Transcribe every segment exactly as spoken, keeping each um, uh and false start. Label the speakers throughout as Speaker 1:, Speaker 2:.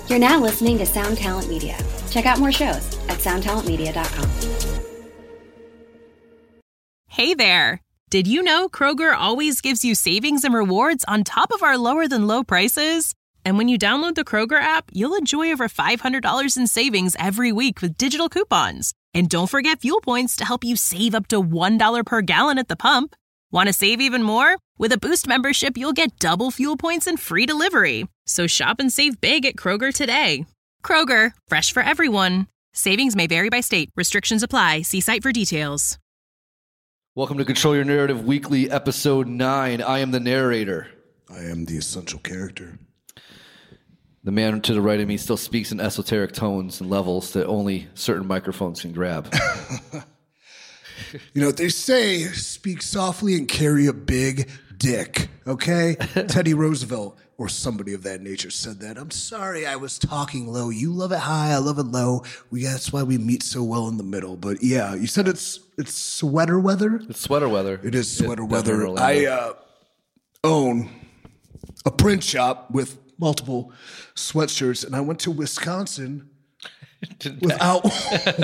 Speaker 1: You're now listening to Sound Talent Media. Check out more shows at sound talent media dot com.
Speaker 2: Hey there. Did you know Kroger always gives you savings and rewards on top of our lower than low prices? And when you download the Kroger app, you'll enjoy over five hundred dollars in savings every week with digital coupons. And don't forget fuel points to help you save up to one dollar per gallon at the pump. Want to save even more? With a Boost membership, you'll get double fuel points and free delivery. So shop and save big at Kroger today. Kroger, fresh for everyone. Savings may vary by state. Restrictions apply. See site for details.
Speaker 3: Welcome to Control Your Narrative Weekly, Episode nine. I am the narrator.
Speaker 4: I am the essential character.
Speaker 3: The man to the right of me still speaks in esoteric tones and levels that only certain microphones can grab.
Speaker 4: You know what they say, speak softly and carry a big dick, okay? Teddy Roosevelt or somebody of that nature said that. I'm sorry I was talking low. You love it high, I love it low. We That's why we meet so well in the middle. But yeah, you said it's it's sweater weather?
Speaker 3: It's sweater weather.
Speaker 4: It is sweater
Speaker 3: It,
Speaker 4: weather. I uh, own a print shop with multiple sweatshirts, and I went to Wisconsin without one.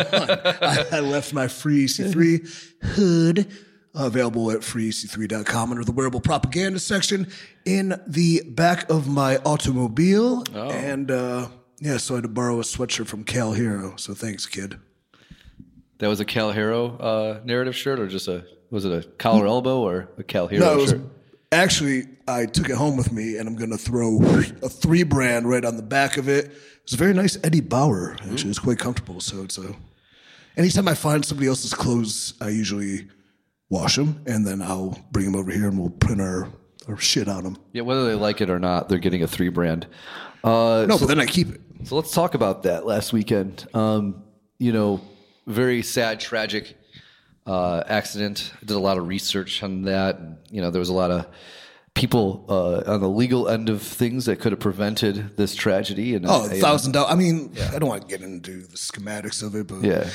Speaker 4: I, I left my free E C three hood available at free e c three dot com under the wearable propaganda section in the back of my automobile. Oh. And uh, yeah, so I had to borrow a sweatshirt from Cal Hero. So thanks, kid.
Speaker 3: That was a Cal Hero uh, narrative shirt, or just a, was it a collar elbow or a Cal Hero
Speaker 4: no, it was,
Speaker 3: shirt?
Speaker 4: Actually, I took it home with me, and I'm going to throw a three brand right on the back of it. It's a very nice Eddie Bauer. Actually, Ooh. It's quite comfortable. So it's a. Anytime I find somebody else's clothes, I usually wash them, and then I'll bring them over here, and we'll print our, our shit on them.
Speaker 3: Yeah, whether they like it or not, they're getting a three brand. Uh,
Speaker 4: no,
Speaker 3: so,
Speaker 4: but then I keep it.
Speaker 3: So let's talk about that last weekend. Um, you know, very sad, tragic uh, accident. I did a lot of research on that. And, you know, there was a lot of people uh, on the legal end of things that could have prevented this tragedy. And
Speaker 4: oh, a thousand dollars. I mean, yeah. I don't want to get into the schematics of it, but
Speaker 3: yeah,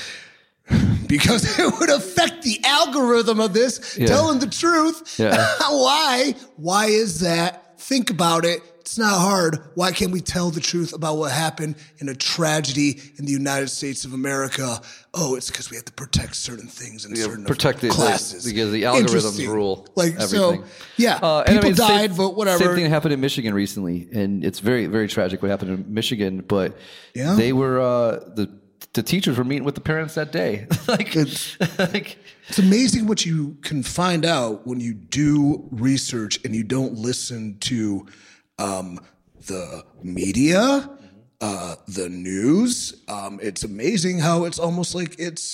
Speaker 4: because it would affect the algorithm of this. Yeah. Telling the truth.
Speaker 3: Yeah.
Speaker 4: Why? Why is that? Think about it. It's not hard. Why can't we tell the truth about what happened in a tragedy in the United States of America? Oh, it's because we have to protect certain things and yeah, certain
Speaker 3: protect
Speaker 4: classes.
Speaker 3: The, because the algorithms rule
Speaker 4: like,
Speaker 3: everything.
Speaker 4: So, yeah,
Speaker 3: uh,
Speaker 4: people
Speaker 3: I mean,
Speaker 4: died,
Speaker 3: same,
Speaker 4: but whatever.
Speaker 3: Same thing happened in Michigan recently, and it's very, very tragic what happened in Michigan. But
Speaker 4: yeah.
Speaker 3: they were uh, the the teachers were meeting with the parents that day. like,
Speaker 4: it's,
Speaker 3: like,
Speaker 4: it's amazing what you can find out when you do research and you don't listen to um, the media, uh, the news. Um, it's amazing how it's almost like it's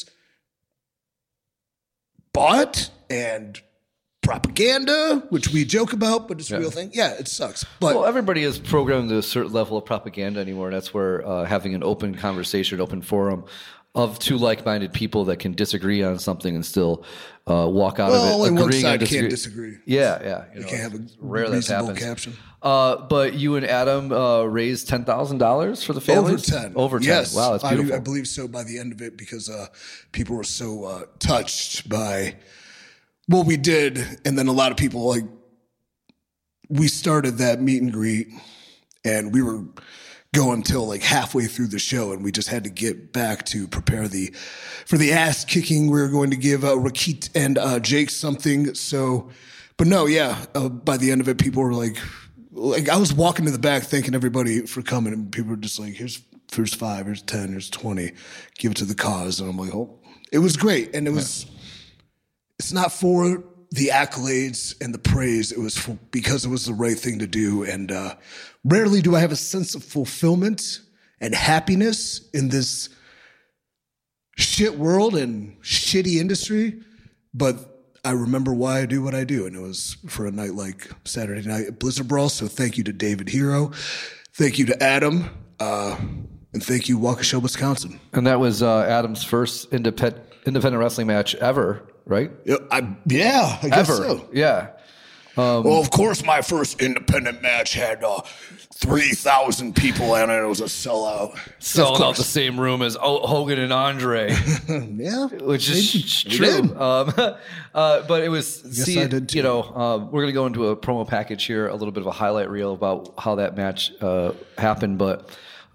Speaker 4: bought and propaganda, which we joke about, but it's
Speaker 3: yeah.
Speaker 4: a real thing. Yeah, it sucks. But
Speaker 3: well, everybody is programmed to a certain level of propaganda anymore. And that's where uh, having an open conversation, open forum of two like-minded people that can disagree on something and still uh, walk out
Speaker 4: well,
Speaker 3: of it.
Speaker 4: Well, one
Speaker 3: side
Speaker 4: disagree.
Speaker 3: disagree.
Speaker 4: can't disagree.
Speaker 3: Yeah, yeah.
Speaker 4: You,
Speaker 3: you know,
Speaker 4: can't have a
Speaker 3: rare
Speaker 4: reasonable
Speaker 3: that happens.
Speaker 4: caption.
Speaker 3: Uh, but you and Adam uh, raised ten thousand dollars for the families?
Speaker 4: Over ten.
Speaker 3: Over ten.
Speaker 4: Yes.
Speaker 3: Wow, that's beautiful.
Speaker 4: I, I believe so by the end of it because uh, people were so uh, touched by what we did. And then a lot of people, like, we started that meet and greet and we were going till like halfway through the show, and we just had to get back to prepare the for the ass kicking. We were going to give uh, Rakit and uh, Jake something. So, but no, yeah. Uh, by the end of it, people were like, like I was walking to the back thanking everybody for coming, and people were just like, "Here's here's five, here's ten, here's twenty, give it to the cause." And I'm like, "Oh, it was great," and it was. Yeah. It's not for the accolades and the praise. It was for, because it was the right thing to do. And uh, rarely do I have a sense of fulfillment and happiness in this shit world and shitty industry. But I remember why I do what I do. And it was for a night like Saturday night at Blizzard Brawl. So thank you to David Hero. Thank you to Adam. Uh, and thank you, Waukesha, Wisconsin.
Speaker 3: And that was uh, Adam's first independent, independent wrestling match ever. Right?
Speaker 4: Yeah, I, yeah, I guess
Speaker 3: Ever.
Speaker 4: so.
Speaker 3: Yeah. Um,
Speaker 4: well, of course, my first independent match had uh, three thousand people in it. It was a sellout.
Speaker 3: Selling out the same room as Hogan and Andre.
Speaker 4: Yeah.
Speaker 3: Which is maybe, true. Um, uh, but it was, see, I did too. You know, uh, we're going to go into a promo package here, a little bit of a highlight reel about how that match uh, happened. But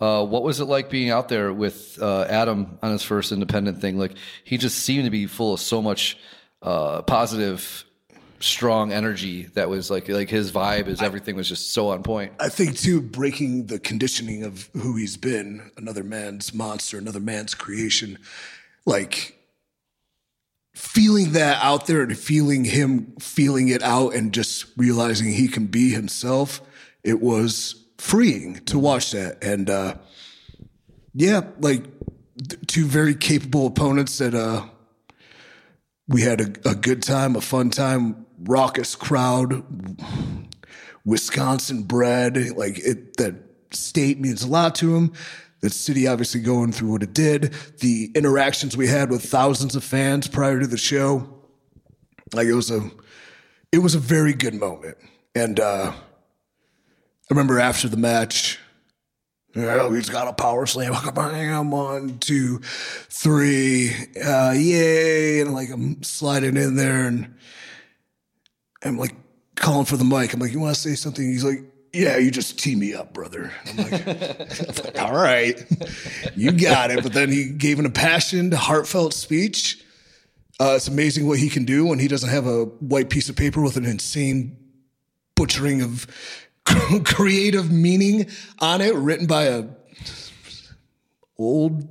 Speaker 3: Uh, what was it like being out there with uh, Adam on his first independent thing? Like, he just seemed to be full of so much uh, positive, strong energy that was like like his vibe is everything was just so on point.
Speaker 4: I think too, breaking the conditioning of who he's been, another man's monster, another man's creation, like feeling that out there and feeling him feeling it out and just realizing he can be himself. It was freeing to watch that. And uh, yeah, like two very capable opponents that uh, we had a, a good time, a fun time, raucous crowd, Wisconsin bred. Like it, that state means a lot to him. The city obviously going through what it did. The interactions we had with thousands of fans prior to the show, like it was a, it was a very good moment. And uh, I remember after the match, oh, he's got a power slam. One, two, three, uh, yay! And like I'm sliding in there, and I'm like calling for the mic. I'm like, "You want to say something?" He's like, "Yeah, you just tee me up, brother." I'm like, I'm like, "All right, you got it." But then he gave an impassioned, heartfelt speech. Uh, it's amazing what he can do when he doesn't have a white piece of paper with an insane butchering of creative meaning on it, written by a old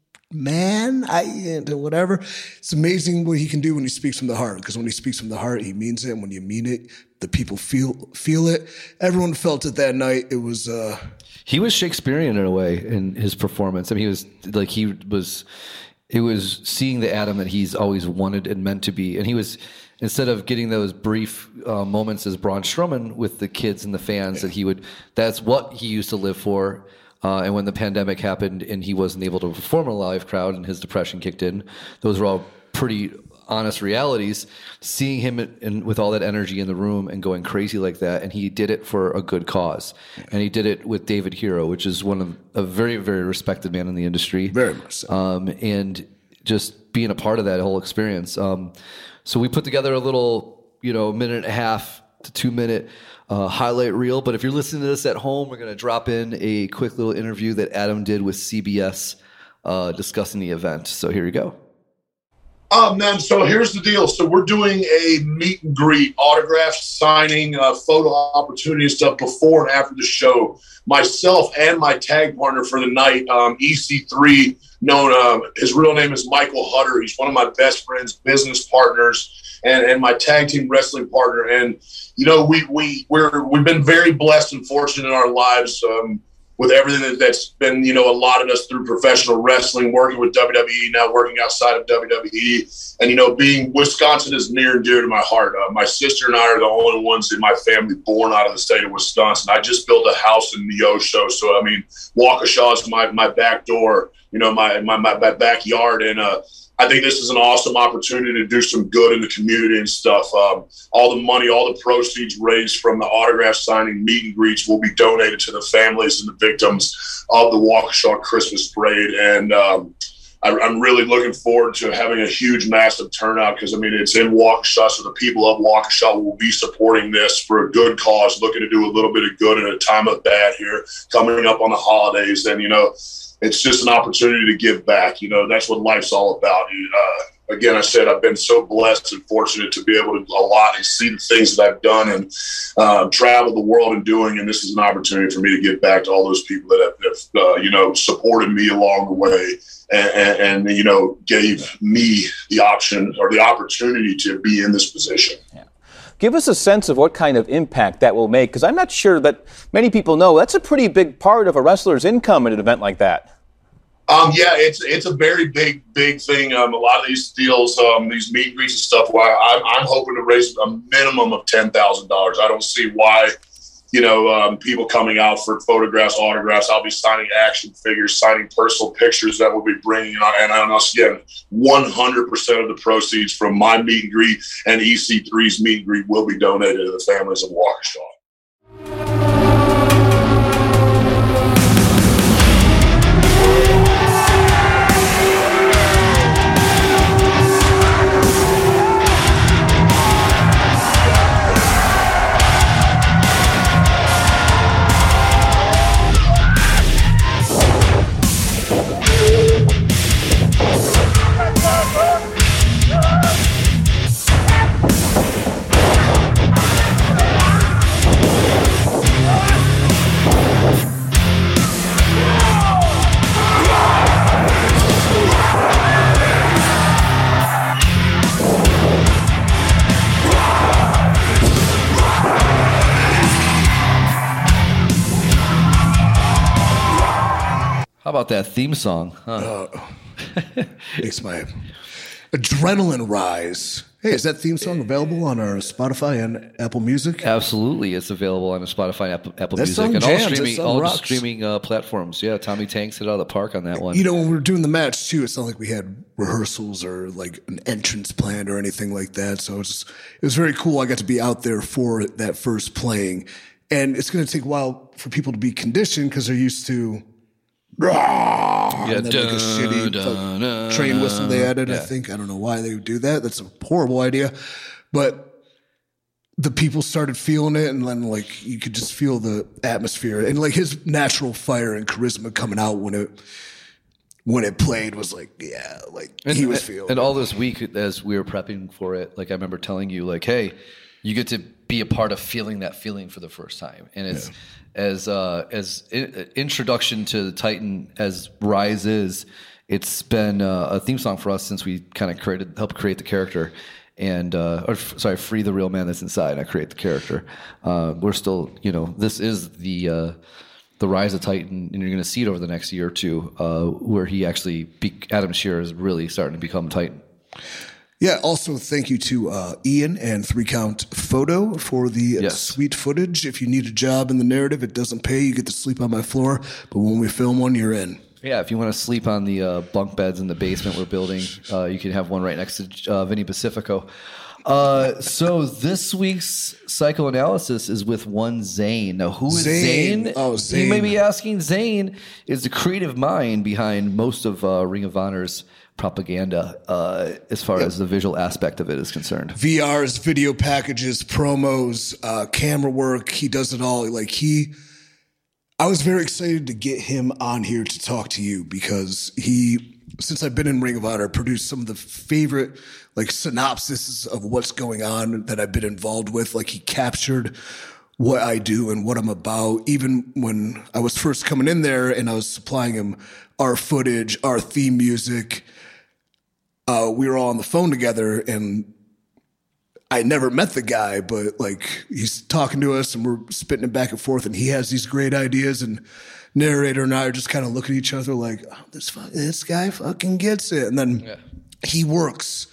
Speaker 4: man, I whatever. It's amazing what he can do when he speaks from the heart. Because when he speaks from the heart, he means it. And when you mean it, the people feel feel it. Everyone felt it that night. It was. Uh,
Speaker 3: he was Shakespearean in a way in his performance. I mean, he was like he was. It was seeing the Adam that he's always wanted and meant to be, and he was. Instead of getting those brief uh, moments as Braun Strowman with the kids and the fans, that he would, that's what he used to live for. Uh, and when the pandemic happened and he wasn't able to perform in a live crowd and his depression kicked in, those were all pretty honest realities. Seeing him in, in, with all that energy in the room and going crazy like that, and he did it for a good cause. And he did it with David Hero, which is one of a very, very respected man in the industry.
Speaker 4: Very much so.
Speaker 3: Um, and just being a part of that whole experience. Um, So we put together a little, you know, minute and a half to two minute uh, highlight reel. But if you're listening to this at home, we're going to drop in a quick little interview that Adam did with C B S uh, discussing the event. So here you go.
Speaker 5: Um, man, so here's the deal. So we're doing a meet and greet, autograph signing, uh, photo opportunity and stuff before and after the show. Myself and my tag partner for the night, um, E C three, known, um, his real name is Michael Hutter. He's one of my best friends, business partners, and, and my tag team wrestling partner. And, you know, we, we, we're, we've been very blessed and fortunate in our lives um, with everything that, that's been, you know, allotted us through professional wrestling, working with W W E, now working outside of W W E. And, you know, being Wisconsin is near and dear to my heart. Uh, my sister and I are the only ones in my family born out of the state of Wisconsin. I just built a house in Neosho. So, I mean, Waukesha is my, my back door, you know, my, my, my backyard. And uh, I think this is an awesome opportunity to do some good in the community and stuff. Um, all the money, all the proceeds raised from the autograph signing meet and greets will be donated to the families and the victims of the Waukesha Christmas parade. And um, I, I'm really looking forward to having a huge, massive turnout because, I mean, it's in Waukesha, so the people of Waukesha will be supporting this for a good cause, looking to do a little bit of good in a time of bad here, coming up on the holidays. And, you know, it's just an opportunity to give back. You know, that's what life's all about. Uh, again, I said I've been so blessed and fortunate to be able to a lot and see the things that I've done and uh, travel the world and doing. And this is an opportunity for me to give back to all those people that have, have uh, you know, supported me along the way and, and, and, you know, gave me the option or the opportunity to be in this position.
Speaker 6: Yeah. Give us a sense of what kind of impact that will make, because I'm not sure that many people know that's a pretty big part of a wrestler's income at an event like that.
Speaker 5: Um, yeah, it's it's a very big, big thing. Um, a lot of these deals, um, these meet and greets and stuff, well, I'm, I'm hoping to raise a minimum of ten thousand dollars. I don't see why, you know, um, people coming out for photographs, autographs. I'll be signing action figures, signing personal pictures that we'll be bringing. And once again, one hundred percent of the proceeds from my meet and greet and E C three's meet and greet will be donated to the families of Waukesha.
Speaker 3: How about that theme song? Huh?
Speaker 4: Uh, makes my adrenaline rise. Hey, is that theme song available on our Spotify and Apple Music?
Speaker 3: Absolutely, it's available on Spotify, and Apple, Apple
Speaker 4: That
Speaker 3: Music,
Speaker 4: song
Speaker 3: and all
Speaker 4: jams, that
Speaker 3: streaming,
Speaker 4: song
Speaker 3: all
Speaker 4: rocks.
Speaker 3: streaming uh, platforms. Yeah, Tommy Tanks hit out of the park on that one.
Speaker 4: You know, when we were doing the match too, it's not like we had rehearsals or like an entrance planned or anything like that. So it's it was very cool. I got to be out there for that first playing, and it's going to take a while for people to be conditioned because they're used to. Yeah, and then like a shitty
Speaker 3: dun, dun,
Speaker 4: train whistle they added.
Speaker 3: yeah.
Speaker 4: I think I don't know why they would do that. That's a horrible idea, but the people started feeling it, and then like you could just feel the atmosphere and like his natural fire and charisma coming out when it when it played was like yeah, like
Speaker 3: and,
Speaker 4: he was feeling.
Speaker 3: And all this week as we were prepping for it, like I remember telling you, like, hey, you get to be a part of feeling that feeling for the first time, and it's. Yeah. As uh, as in, introduction to the Titan as Rise is, it's been uh, a theme song for us since we kind of created, helped create the character, and uh, or f- sorry, free the real man that's inside. I create the character. Uh, we're still, you know, this is the uh, the Rise of Titan, and you're going to see it over the next year or two, uh, where he actually, be- Adam Shearer is really starting to become Titan.
Speaker 4: Yeah, also thank you to uh, Ian and Three Count Photo for the uh,
Speaker 3: Yes.
Speaker 4: sweet footage. If you need a job in the narrative, it doesn't pay. You get to sleep on my floor, but when we film one, you're in.
Speaker 3: Yeah, if you want to sleep on the uh, bunk beds in the basement we're building, uh, you can have one right next to uh, Vinny Pacifico. Uh, so this week's psychoanalysis is with one Zane. Now, who is
Speaker 4: Zane?
Speaker 3: Zane?
Speaker 4: Oh, Zane.
Speaker 3: You may be asking. Zane is the creative mind behind most of uh, Ring of Honor's propaganda, uh, as far yep. as the visual aspect of it is concerned.
Speaker 4: V Rs, video packages, promos, uh, camera work. He does it all. Like he, I was very excited to get him on here to talk to you because he, since I've been in Ring of Honor, produced some of the favorite like synopses of what's going on that I've been involved with. Like he captured what I do and what I'm about. Even when I was first coming in there and I was supplying him our footage, our theme music, Uh, we were all on the phone together, and I never met the guy, but like he's talking to us, and we're spitting it back and forth, and he has these great ideas, and narrator and I are just kind of looking at each other like, oh, this fu- this guy fucking gets it, and then yeah. he works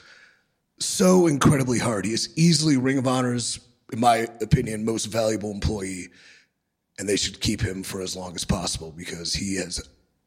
Speaker 4: so incredibly hard. He is easily Ring of Honor's, in my opinion, most valuable employee, and they should keep him for as long as possible because he has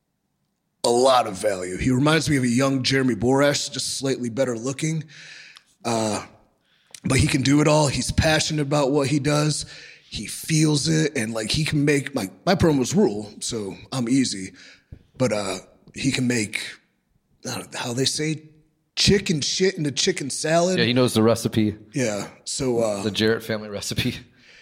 Speaker 4: a lot of value. He reminds me of a young Jeremy Borash, just slightly better looking. Uh, but he can do it all. He's passionate about what he does. He feels it. And like he can make, my, my promos rule, so I'm easy. But uh, he can make, I don't know how they say, chicken shit into chicken salad.
Speaker 3: Yeah, he knows the recipe.
Speaker 4: Yeah. So uh,
Speaker 3: the Jarrett family recipe.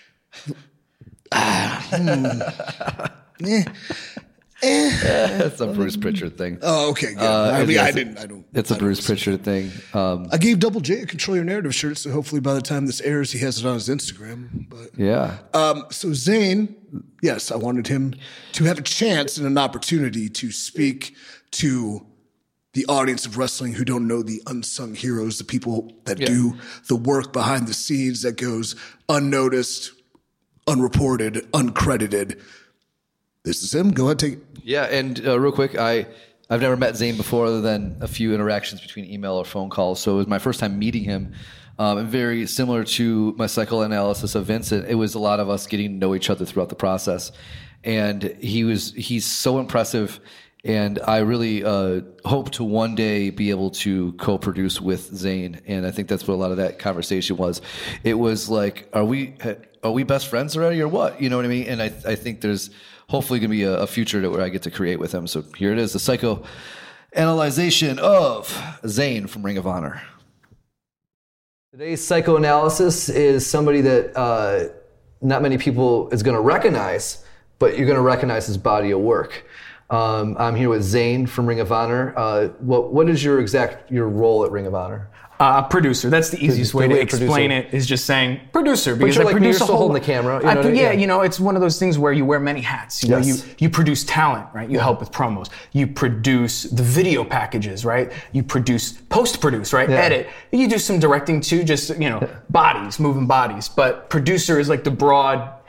Speaker 4: ah, hmm. eh.
Speaker 3: Eh. It's a Bruce Pritchard thing.
Speaker 4: Oh, okay. Good.
Speaker 3: Uh,
Speaker 4: I mean,
Speaker 3: yes,
Speaker 4: I didn't. I don't.
Speaker 3: It's a
Speaker 4: I
Speaker 3: Bruce Pritchard thing. Um,
Speaker 4: I gave Double J a Control Your Narrative shirt, so hopefully by the time this airs, he has it on his Instagram. But
Speaker 3: yeah.
Speaker 4: Um, so Zane, yes, I wanted him to have a chance and an opportunity to speak to the audience of wrestling who don't know the unsung heroes, the people that yeah. do the work behind the scenes that goes unnoticed, unreported, uncredited. This is him. Go ahead, take it.
Speaker 3: Yeah, and uh, real quick, I, I've never met Zane before other than a few interactions between email or phone calls, so it was my first time meeting him. Um, and very similar to my psychoanalysis of Vincent, it was a lot of us getting to know each other throughout the process. And he was he's so impressive, and I really uh, hope to one day be able to co-produce with Zane, and I think that's what a lot of that conversation was. It was like, are we are we best friends already or what? You know what I mean? And I I think there's hopefully going to be a, a future where I get to create with him. So here it is, the psychoanalyzation of Zane from Ring of Honor.
Speaker 7: Today's psychoanalysis is somebody that uh, not many people is going to recognize, but you're going to recognize his body of work. Um, I'm here with Zane from Ring of Honor. Uh, what what is your exact your role at Ring of Honor?
Speaker 8: Uh, producer. That's the easiest way to explain
Speaker 7: producer.
Speaker 8: it. Is just saying producer because
Speaker 7: but you're
Speaker 8: I
Speaker 7: like
Speaker 8: produce
Speaker 7: me, you're
Speaker 8: a
Speaker 7: still
Speaker 8: whole.
Speaker 7: holding the camera. You know
Speaker 8: I,
Speaker 7: what I mean?
Speaker 8: yeah,
Speaker 7: yeah,
Speaker 8: you know, it's one of those things where you wear many hats. You
Speaker 7: yes.
Speaker 8: know, you you produce talent, right? You yeah. help with promos. You produce the video packages, right? You produce post produce, right? Yeah. Edit. You do some directing too, just you know, yeah. bodies, moving bodies. But producer is like the broad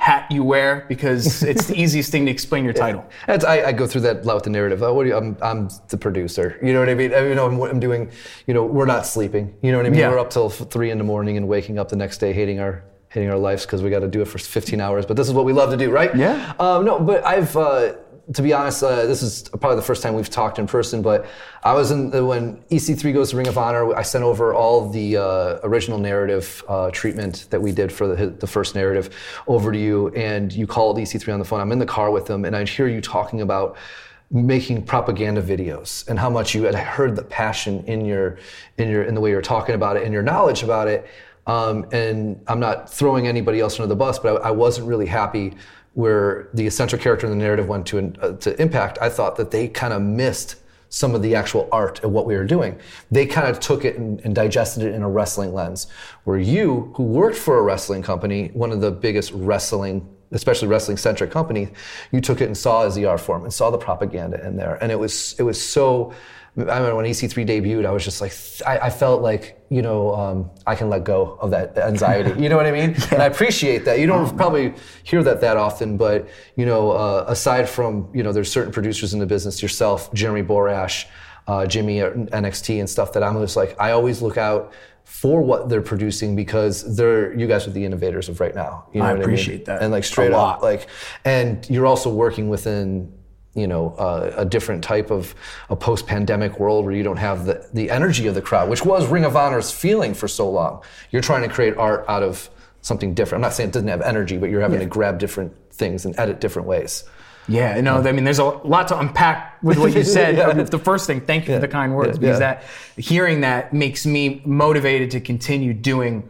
Speaker 8: hat you wear because it's the easiest thing to explain your title.
Speaker 7: That's, I, I go through that a lot with the narrative. Oh, what do you, I'm, I'm the producer. You know what I mean? I mean, you know, I'm, I'm doing, you know, we're not sleeping. You know what I mean?
Speaker 8: Yeah.
Speaker 7: We're up till three in the morning and waking up the next day hating our hating our lives because we got to do it for fifteen hours. But this is what we love to do, right?
Speaker 8: Yeah.
Speaker 7: Um, no, but I've, uh, to be honest, uh, this is probably the first time we've talked in person, but I was in, the, when E C three goes to Ring of Honor, I sent over all the uh, original narrative uh, treatment that we did for the, the first narrative over to you, and you called E C three on the phone. I'm in the car with them, and I'd hear you talking about making propaganda videos and how much you had heard the passion in your, in your, in the way you're talking about it and your knowledge about it. Um, and I'm not throwing anybody else under the bus, but I, I wasn't really happy where the eccentric character in the narrative went to uh, to Impact. I thought that they kind of missed some of the actual art of what we were doing. They kind of took it and, and digested it in a wrestling lens, where you, who worked for a wrestling company, one of the biggest wrestling, especially wrestling-centric companies, you took it and saw as the art form and saw the propaganda in there. And it was it was so, I remember when E C three debuted, I was just like, I, I felt like, you know, um, I can let go of that anxiety. You know what I mean? Yeah. And I appreciate that. You don't oh, probably hear that that often, but, you know, uh, aside from, you know, there's certain producers in the business, yourself, Jeremy Borash, uh, Jimmy at N X T and stuff that I'm just like, I always look out for what they're producing because they're, you guys are the innovators of right now. You know
Speaker 8: I
Speaker 7: what
Speaker 8: appreciate
Speaker 7: I mean?
Speaker 8: that.
Speaker 7: And like straight
Speaker 8: a
Speaker 7: up,
Speaker 8: lot.
Speaker 7: like, and you're also working within, you know, uh, a different type of a post-pandemic world where you don't have the, the energy of the crowd, which was Ring of Honor's feeling for so long. You're trying to create art out of something different. I'm not saying it doesn't have energy, but you're having
Speaker 8: yeah.
Speaker 7: to grab different things and edit different ways.
Speaker 8: Yeah, no, I mean, there's a lot to unpack with what you said. yeah. The first thing, thank you
Speaker 7: yeah.
Speaker 8: for the kind words,
Speaker 7: yeah.
Speaker 8: because
Speaker 7: yeah.
Speaker 8: that hearing that makes me motivated to continue doing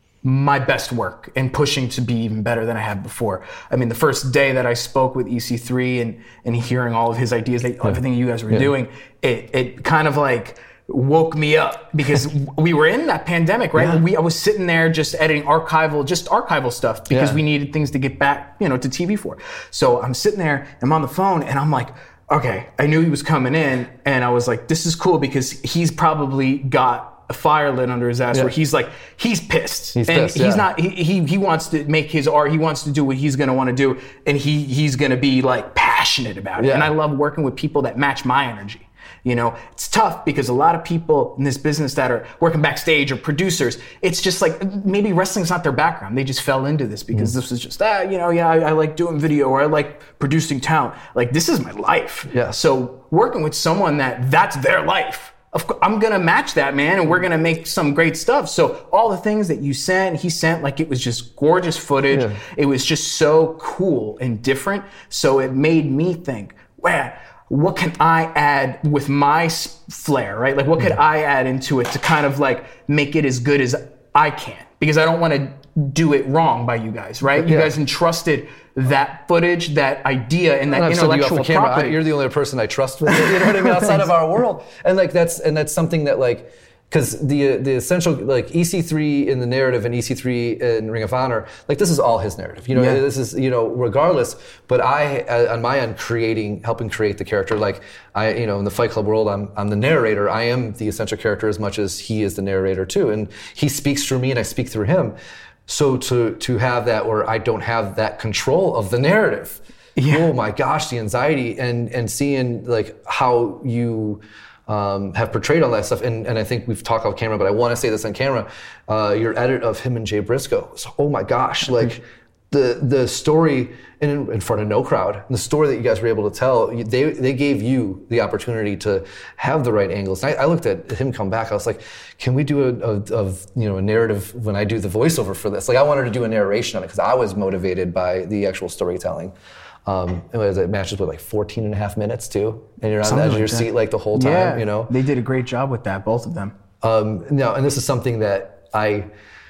Speaker 8: my best work and pushing to be even better than I have before. I mean, the first day that I spoke with E C three and, and hearing all of his ideas, they, everything you guys were
Speaker 7: yeah.
Speaker 8: doing, it, it kind of like woke me up because we were in that pandemic, right?
Speaker 7: Yeah.
Speaker 8: We, I was sitting there just editing archival, just archival stuff because
Speaker 7: yeah.
Speaker 8: we needed things to get back, you know, to T V for. So I'm sitting there, I'm on the phone and I'm like, okay, I knew he was coming in and I was like, this is cool because he's probably got a fire lit under his ass
Speaker 7: yeah.
Speaker 8: where he's like, he's pissed.
Speaker 7: He's
Speaker 8: and
Speaker 7: pissed,
Speaker 8: he's
Speaker 7: yeah.
Speaker 8: not, he, he he wants to make his art, he wants to do what he's gonna wanna do, and he he's gonna be like passionate about it.
Speaker 7: Yeah.
Speaker 8: And I love working with people that match my energy. You know, it's tough because a lot of people in this business that are working backstage or producers, it's just like maybe wrestling's not their background. They just fell into this because mm. this was just, ah, you know, yeah, I, I like doing video or I like producing talent. Like, this is my life.
Speaker 7: Yeah.
Speaker 8: So working with someone that that's their life, of course, I'm going to match that, man, and we're going to make some great stuff. So all the things that you sent, he sent, like, it was just gorgeous footage.
Speaker 7: Yeah.
Speaker 8: It was just so cool and different. So it made me think, wow, what can I add with my flair, right? Like, what could I add into it to kind of like make it as good as I can? Because I don't want to do it wrong by you guys, right? You
Speaker 7: yeah.
Speaker 8: guys entrusted that footage, that idea, and that
Speaker 7: and
Speaker 8: intellectual
Speaker 7: you camera,
Speaker 8: property.
Speaker 7: I, you're the only person I trust with it, you know what I mean, outside of our world. And like that's and that's something that like, because the the essential, like E C three in the narrative and E C three in Ring of Honor, like this is all his narrative. You know,
Speaker 8: yeah.
Speaker 7: this is, you know, regardless. But I, uh, on my end, creating, helping create the character. Like I, you know, in the Fight Club world, I'm I'm the narrator. I am the essential character as much as he is the narrator too. And he speaks through me, and I speak through him. So to to have that where I don't have that control of the narrative. Yeah. Oh my gosh, the anxiety and and seeing like how you. Um, have portrayed all that stuff, and, and I think we've talked off camera, but I want to say this on camera. Uh, your edit of him and Jay Briscoe, so, oh my gosh, like the the story in, in front of no crowd, the story that you guys were able to tell, they they gave you the opportunity to have the right angles. And I, I looked at him come back, I was like, can we do a, a, a you know a narrative when I do the voiceover for this? Like I wanted to do a narration on it because I was motivated by the actual storytelling. Um, it, was, it matches with like fourteen and a half minutes too, and you're on the edge of your seat like the whole time.
Speaker 8: Yeah,
Speaker 7: you know,
Speaker 8: they did a great job with that, both of them.
Speaker 7: Um, no, and this is something that I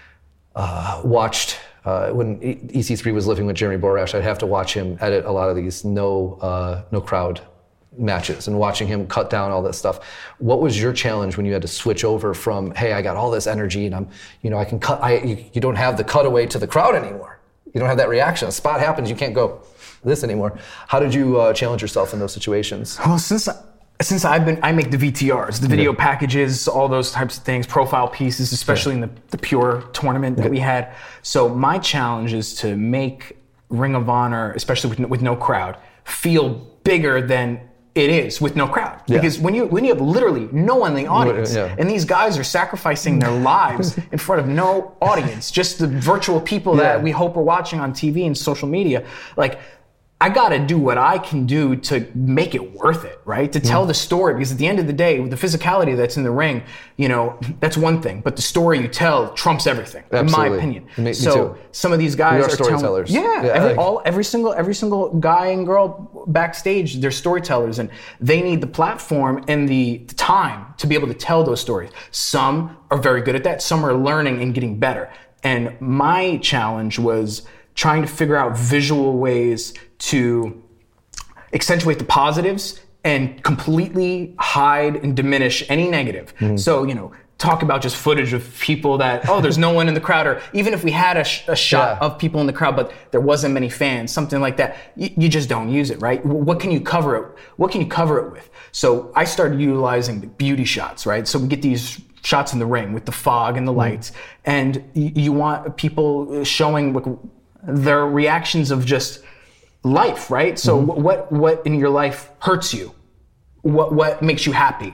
Speaker 7: uh, watched uh, when E C three was living with Jeremy Borash. I'd have to watch him edit a lot of these no uh, no crowd matches and watching him cut down all this stuff. What was your challenge when you had to switch over from, hey, I got all this energy and I'm, you know, I can cut. I you, you don't have the cutaway to the crowd anymore. You don't have that reaction. A spot happens, you can't go this anymore. How did you uh, challenge yourself in those situations?
Speaker 8: Well, since since I've been, I make the V T Rs, the video yeah. packages, all those types of things, profile pieces, especially yeah. in the, the Pure tournament that yeah. we had. So my challenge is to make Ring of Honor, especially with, with no crowd, feel bigger than it is with no crowd.
Speaker 7: Yeah.
Speaker 8: Because when you when you have literally no one in the audience,
Speaker 7: Yeah.
Speaker 8: and these guys are sacrificing their lives in front of no audience, just the virtual people
Speaker 7: Yeah.
Speaker 8: that we hope are watching on T V and social media, like, I gotta do what I can do to make it worth it, right? To tell the story, because at the end of the day, with the physicality that's in the ring, you know, that's one thing, but the story you tell trumps everything,
Speaker 7: Absolutely.
Speaker 8: in my opinion.
Speaker 7: Me- me
Speaker 8: so
Speaker 7: too.
Speaker 8: some of these guys
Speaker 7: We are
Speaker 8: are
Speaker 7: storytellers.
Speaker 8: Telling, yeah,
Speaker 7: Yeah,
Speaker 8: every,
Speaker 7: like-
Speaker 8: all every single every single guy and girl backstage, they're storytellers, and they need the platform and the time to be able to tell those stories. Some are very good at that. Some are learning and getting better. And my challenge was trying to figure out visual ways to accentuate the positives and completely hide and diminish any negative.
Speaker 7: Mm-hmm.
Speaker 8: So, you know, talk about just footage of people that, oh, there's no one in the crowd, or even if we had a, sh- a shot
Speaker 7: Yeah.
Speaker 8: of people in the crowd, but there wasn't many fans, something like that, y- you just don't use it, right? W- What can you cover it? What can you cover it with? So I started utilizing the beauty shots, right? So we get these shots in the ring with the fog and the lights, and y- you want people showing what, their reactions of just life, right? So
Speaker 7: Mm-hmm.
Speaker 8: what what in your life hurts you? What what makes you happy?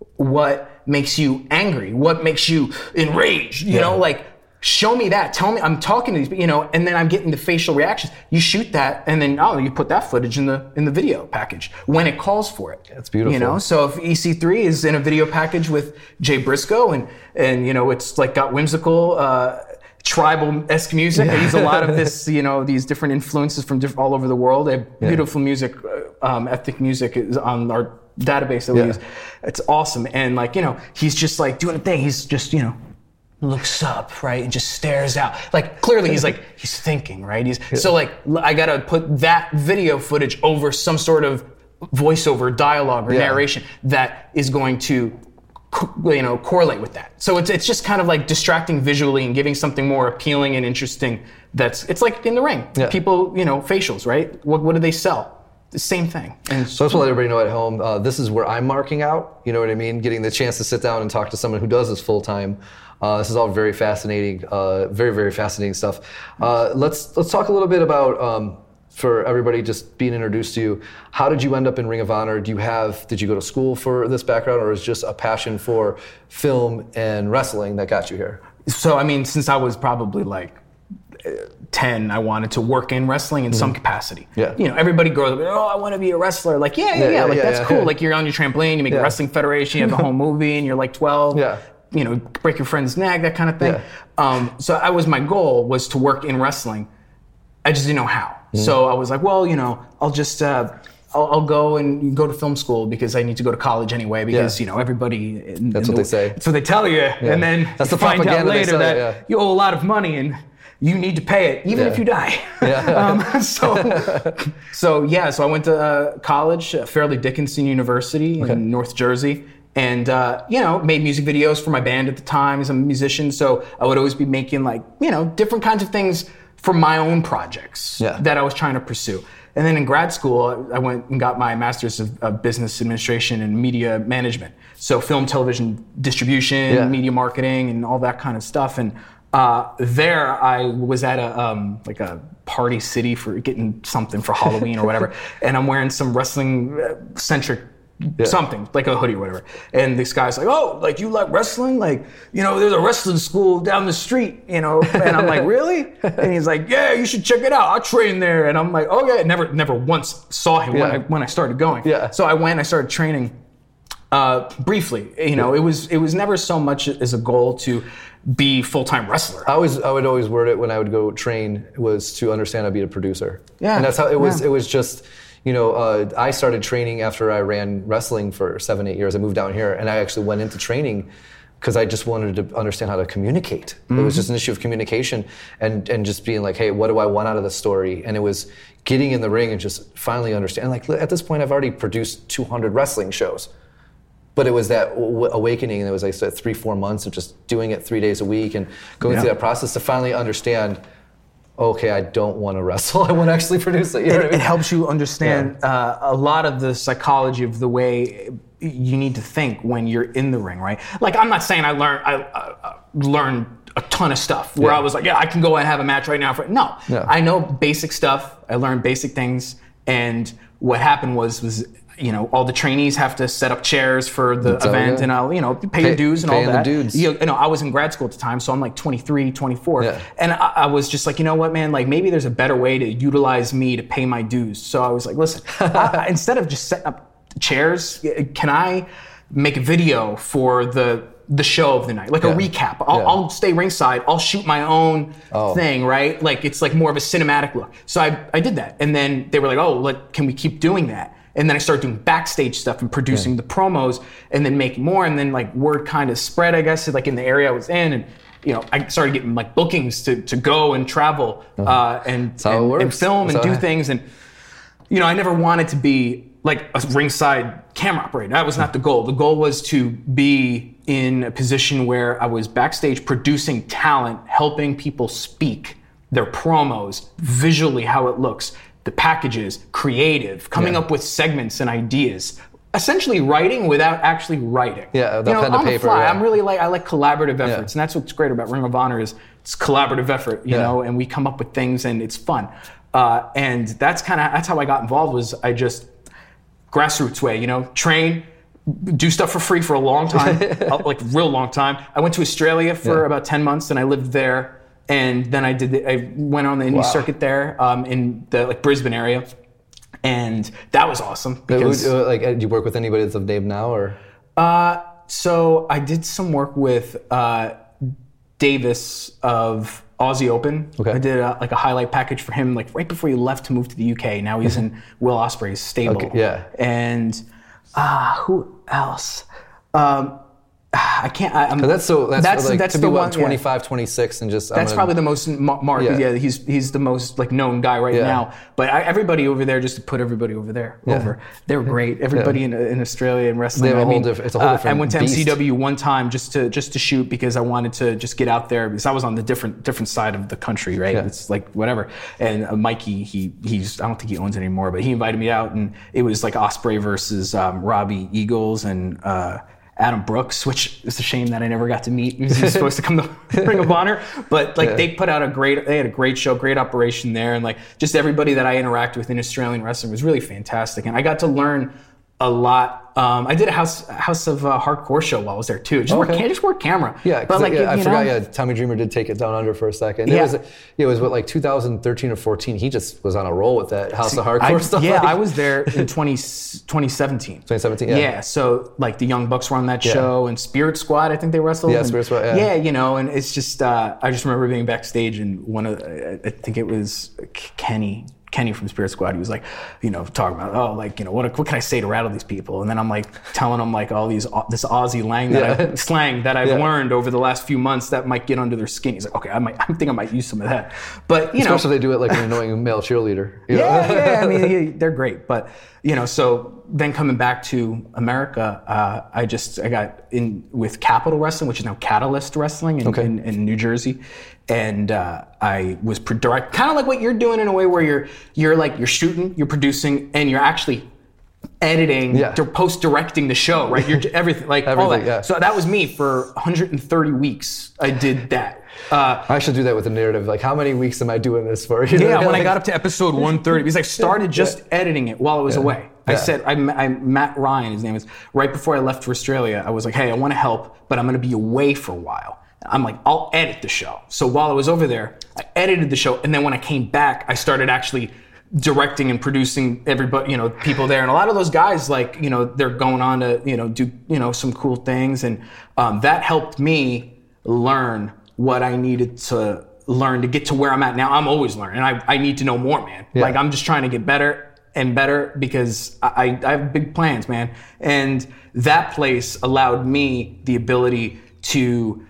Speaker 8: What makes you angry? What makes you enraged? You
Speaker 7: Yeah.
Speaker 8: know, like, show me that. Tell me, I'm talking to these, you know, and then I'm getting the facial reactions. You shoot that, and then oh, you put that footage in the in the video package when it calls for it.
Speaker 7: That's beautiful.
Speaker 8: You know, so if E C three is in a video package with Jay Briscoe, and and you know, it's like got whimsical, uh, tribal-esque music. I use a lot of this, you know, these different influences from diff- all over the world. They have beautiful music, uh, um, ethnic music is on our database that we
Speaker 7: Yeah.
Speaker 8: use. It's awesome. And like, you know, he's just like doing a thing. He's just, you know, looks up, right, and just stares out. Like, clearly he's like, he's thinking, right? He's so like, l- I gotta put that video footage over some sort of voiceover dialogue or
Speaker 7: Yeah.
Speaker 8: narration that is going to, co- you know, correlate with that. So it's it's just kind of like distracting visually and giving something more appealing and interesting. That's it's like in the ring.
Speaker 7: Yeah.
Speaker 8: People, you know, facials, right? What what do they sell? The same thing. And
Speaker 7: So I just want to let everybody know at home, uh, this is where I'm marking out, you know what I mean? Getting the chance to sit down and talk to someone who does this full time. Uh, this is all very fascinating, uh, very, very fascinating stuff. Uh, let's let's talk a little bit about, um, for everybody just being introduced to you, how did you end up in Ring of Honor? Do you have, did you go to school for this background, or is it just a passion for film and wrestling that got you here?
Speaker 8: so I mean, since I was probably like ten, I wanted to work in wrestling in some capacity.
Speaker 7: Yeah.
Speaker 8: You know, everybody grows up, oh, I want to be a wrestler. Like, yeah, yeah,
Speaker 7: Yeah,
Speaker 8: yeah.
Speaker 7: yeah,
Speaker 8: Like,
Speaker 7: yeah,
Speaker 8: that's
Speaker 7: yeah.
Speaker 8: cool. Like, you're on your trampoline, you make
Speaker 7: Yeah.
Speaker 8: a wrestling federation, you have the whole movie, and you're like twelve.
Speaker 7: Yeah.
Speaker 8: You know, break your friend's neck, that kind of thing.
Speaker 7: Yeah.
Speaker 8: Um, so I was, my goal was to work in wrestling. I just didn't know how.
Speaker 7: Mm.
Speaker 8: So I was like, well, you know, I'll just, uh, I'll, I'll go and go to film school because I need to go to college anyway because,
Speaker 7: Yeah.
Speaker 8: you know, everybody. In,
Speaker 7: That's
Speaker 8: in
Speaker 7: what
Speaker 8: the-
Speaker 7: they say.
Speaker 8: That's what they tell you. And then
Speaker 7: That's
Speaker 8: you
Speaker 7: the
Speaker 8: find out
Speaker 7: propaganda they
Speaker 8: later
Speaker 7: sell you,
Speaker 8: that
Speaker 7: yeah.
Speaker 8: you owe a lot of money and you need to pay it, even
Speaker 7: Yeah.
Speaker 8: if you die.
Speaker 7: Yeah.
Speaker 8: um, so, so yeah, so I went to uh, college, uh, Fairleigh Dickinson University in North Jersey. And, uh, you know, made music videos for my band at the time as a musician. So I would always be making, like, you know, different kinds of things for my own projects
Speaker 7: Yeah.
Speaker 8: that I was trying to pursue. And then in grad school, I went and got my master's of, of business administration and media management. So film, television distribution,
Speaker 7: Yeah.
Speaker 8: media marketing, and all that kind of stuff. And uh, there I was at a um, like a party city for getting something for Halloween or whatever. And I'm wearing some wrestling centric something, like a hoodie or whatever. And this guy's like, oh, like, you like wrestling? Like, you know, there's a wrestling school down the street, you know? And I'm like, really? And he's like, yeah, you should check it out. I'll train there. And I'm like, okay. Never never once saw him when,
Speaker 7: Yeah.
Speaker 8: I, when I started going.
Speaker 7: Yeah.
Speaker 8: So I went, I started training uh, briefly. You know, it was it was never so much as a goal to be full-time wrestler.
Speaker 7: I always, I would always word it when I would go train was to understand how to be a producer.
Speaker 8: Yeah,
Speaker 7: and that's how it was.
Speaker 8: yeah.
Speaker 7: It was just, you know, uh, I started training after I ran wrestling for seven, eight years. I moved down here, and I actually went into training because I just wanted to understand how to communicate.
Speaker 8: Mm-hmm.
Speaker 7: It was just an issue of communication and and just being like, hey, what do I want out of the story? And it was getting in the ring and just finally understand. Like at this point, I've already produced two hundred wrestling shows. But it was that w- awakening, and it was like so three, four months of just doing it three days a week and going
Speaker 8: Yeah.
Speaker 7: through that process to finally understand, okay, I don't want to wrestle. I want to actually produce it. You know
Speaker 8: It,
Speaker 7: what I mean?
Speaker 8: it helps you understand uh, a lot of the psychology of the way you need to think when you're in the ring, right? Like, I'm not saying I learned I, I, I learned a ton of stuff where
Speaker 7: Yeah.
Speaker 8: I was like, yeah, I can go and have a match right now. For no,
Speaker 7: Yeah.
Speaker 8: I know basic stuff. I learned basic things, and what happened was was you know all the trainees have to set up chairs for the
Speaker 7: That's how
Speaker 8: event,
Speaker 7: it is.
Speaker 8: and I'll you know pay,
Speaker 7: Pay-
Speaker 8: your dues and all
Speaker 7: paying the
Speaker 8: that.
Speaker 7: dudes.
Speaker 8: You know, you know, I was in grad school at the time, so I'm like twenty-three, twenty-four,
Speaker 7: Yeah.
Speaker 8: and I, I was just like, you know what, man, like maybe there's a better way to utilize me to pay my dues. So I was like, listen, I, instead of just setting up chairs, can I make a video for the the show of the night, like
Speaker 7: Yeah.
Speaker 8: a recap? I'll,
Speaker 7: Yeah.
Speaker 8: I'll stay ringside. I'll shoot my own
Speaker 7: Oh.
Speaker 8: thing, right? Like it's like more of a cinematic look. So I I did that, and then they were like, oh, like, can we keep doing that? And then I started doing backstage stuff and producing the promos, and then making more, and then like word kind of spread, I guess, like in the area I was in, and you know, I started getting like bookings to to go and travel uh, and,
Speaker 7: how it
Speaker 8: and, and
Speaker 7: works.
Speaker 8: film
Speaker 7: That's
Speaker 8: and
Speaker 7: how
Speaker 8: do
Speaker 7: it-
Speaker 8: things, and you know, I never wanted to be like a ringside camera operator. That was not the goal. The goal was to be in a position where I was backstage producing talent, helping people speak their promos, visually how it looks, the packages, creative, coming
Speaker 7: Yeah.
Speaker 8: up with segments and ideas. Essentially writing without actuly writing.
Speaker 7: Yeah, without
Speaker 8: you know,
Speaker 7: pen to
Speaker 8: on the
Speaker 7: paper,
Speaker 8: fly,
Speaker 7: yeah.
Speaker 8: I'm really like, I like collaborative efforts, and that's what's great about Ring of Honor is it's collaborative effort, you
Speaker 7: Yeah.
Speaker 8: know, and we come up with things and it's fun. Uh, and that's kind of, that's how I got involved was I just, grassroots way, you know, train, do stuff for free for a long time, uh, like real long time. I went to Australia for
Speaker 7: Yeah.
Speaker 8: about ten months and I lived there. And then I did, the, I went on the indie
Speaker 7: Wow.
Speaker 8: circuit there um, in the like Brisbane area. And that was awesome
Speaker 7: But
Speaker 8: because
Speaker 7: would- uh, like, uh, do you work with anybody that's of name now, or?
Speaker 8: uh, so I did some work with uh, Davis of Aussie Open.
Speaker 7: Okay.
Speaker 8: I did a, like a highlight package for him, like right before he left to move to the U K. Now he's in Will Ospreay's stable.
Speaker 7: Okay, yeah.
Speaker 8: And uh, who else? Um, I can't. I, I'm,
Speaker 7: 'Cause that's so. That's,
Speaker 8: that's,
Speaker 7: like
Speaker 8: that's
Speaker 7: to
Speaker 8: the
Speaker 7: be what,
Speaker 8: one. yeah.
Speaker 7: twenty-five, twenty-six, and just. I'm
Speaker 8: That's
Speaker 7: gonna-
Speaker 8: probably the most ma- mark.
Speaker 7: Yeah.
Speaker 8: Yeah. he's he's the most like known guy right
Speaker 7: Yeah.
Speaker 8: now. But I, everybody over there, just to put everybody over there
Speaker 7: Yeah.
Speaker 8: over, they're great. Everybody in, in Australia and wrestling.
Speaker 7: They have a
Speaker 8: I
Speaker 7: whole
Speaker 8: mean,
Speaker 7: diff- it's a whole
Speaker 8: uh,
Speaker 7: different
Speaker 8: I went to
Speaker 7: beast.
Speaker 8: M C W one time just to just to shoot because I wanted to just get out there because I was on the different different side of the country, right?
Speaker 7: Yeah.
Speaker 8: It's like whatever. And uh, Mikey, he he's I don't think he owns it anymore, but he invited me out, and it was like Ospreay versus um, Robbie Eagles and. Uh, Adam Brooks, which is a shame that I never got to meet. He was supposed to come to Ring of Honor, but like
Speaker 7: Yeah.
Speaker 8: they put out a great, they had a great show, great operation there, and like just everybody that I interact with in Australian wrestling was really fantastic, and I got to learn a lot. Um, I did a house House of uh, Hardcore show while I was there too. Just work,
Speaker 7: Okay.
Speaker 8: just work camera.
Speaker 7: Yeah, 'cause,
Speaker 8: but like
Speaker 7: yeah, I
Speaker 8: you
Speaker 7: forgot.
Speaker 8: know,
Speaker 7: Yeah, Tommy Dreamer did take it down under for a second.
Speaker 8: Yeah.
Speaker 7: It was, yeah, it was what like two thousand thirteen or fourteen. He just was on a roll with that House of Hardcore
Speaker 8: I,
Speaker 7: stuff.
Speaker 8: yeah,
Speaker 7: like,
Speaker 8: I was there in twenty, twenty seventeen.
Speaker 7: twenty seventeen. Yeah.
Speaker 8: Yeah, so like the Young Bucks were on that
Speaker 7: Yeah.
Speaker 8: show, and Spirit Squad, I think they wrestled.
Speaker 7: Yeah,
Speaker 8: and-
Speaker 7: Spirit Squad, yeah.
Speaker 8: Yeah, you know, and it's just, uh, I just remember being backstage, and one of, I I think it was Kenny, Kenny from Spirit Squad. He was like, you know, talking about, oh, like, you know, what what can I say to rattle these people? And then I'm like telling him like all these this Aussie slang that
Speaker 7: Yeah.
Speaker 8: I, slang that I've
Speaker 7: Yeah.
Speaker 8: learned over the last few months that might get under their skin. He's like, okay, I might, I think I might use some of that, but you know.
Speaker 7: Especially if they do it like an annoying male cheerleader. you know?
Speaker 8: Yeah, yeah. I mean, he- they're great, but you know. So then coming back to America, uh, I just I got in with Capital Wrestling, which is now Catalyst Wrestling in,
Speaker 7: Okay.
Speaker 8: in, in New Jersey, and uh, I was pro- direct, kind of like what you're doing in a way where you're you're like you're shooting, you're producing, and you're actually editing,
Speaker 7: Yeah.
Speaker 8: post directing the show, right? You're everything, like all
Speaker 7: Everything,
Speaker 8: that.
Speaker 7: yeah.
Speaker 8: So that was me for one hundred thirty weeks. I did that. Uh,
Speaker 7: I should do that with the narrative. Like, how many weeks am I doing this for? You know?
Speaker 8: yeah, when I
Speaker 7: Like-
Speaker 8: got up to episode one thirty, because I started just editing it while I was away. I
Speaker 7: Yeah.
Speaker 8: said, I, I, Matt Ryan, his name is, right before I left for Australia, I was like, hey, I want to help, but I'm going to be away for a while. I'm like, I'll edit the show. So while I was over there, I edited the show, and then when I came back, I started actually directing and producing everybody, you know, people there. And a lot of those guys, like, you know, they're going on to, you know, do, you know, some cool things. And um, that helped me learn what I needed to learn to get to where I'm at now. I'm always learning. I, I need to know more, man.
Speaker 7: Yeah.
Speaker 8: Like, I'm just trying to get better and better because I, I have big plans, man. And that place allowed me the ability to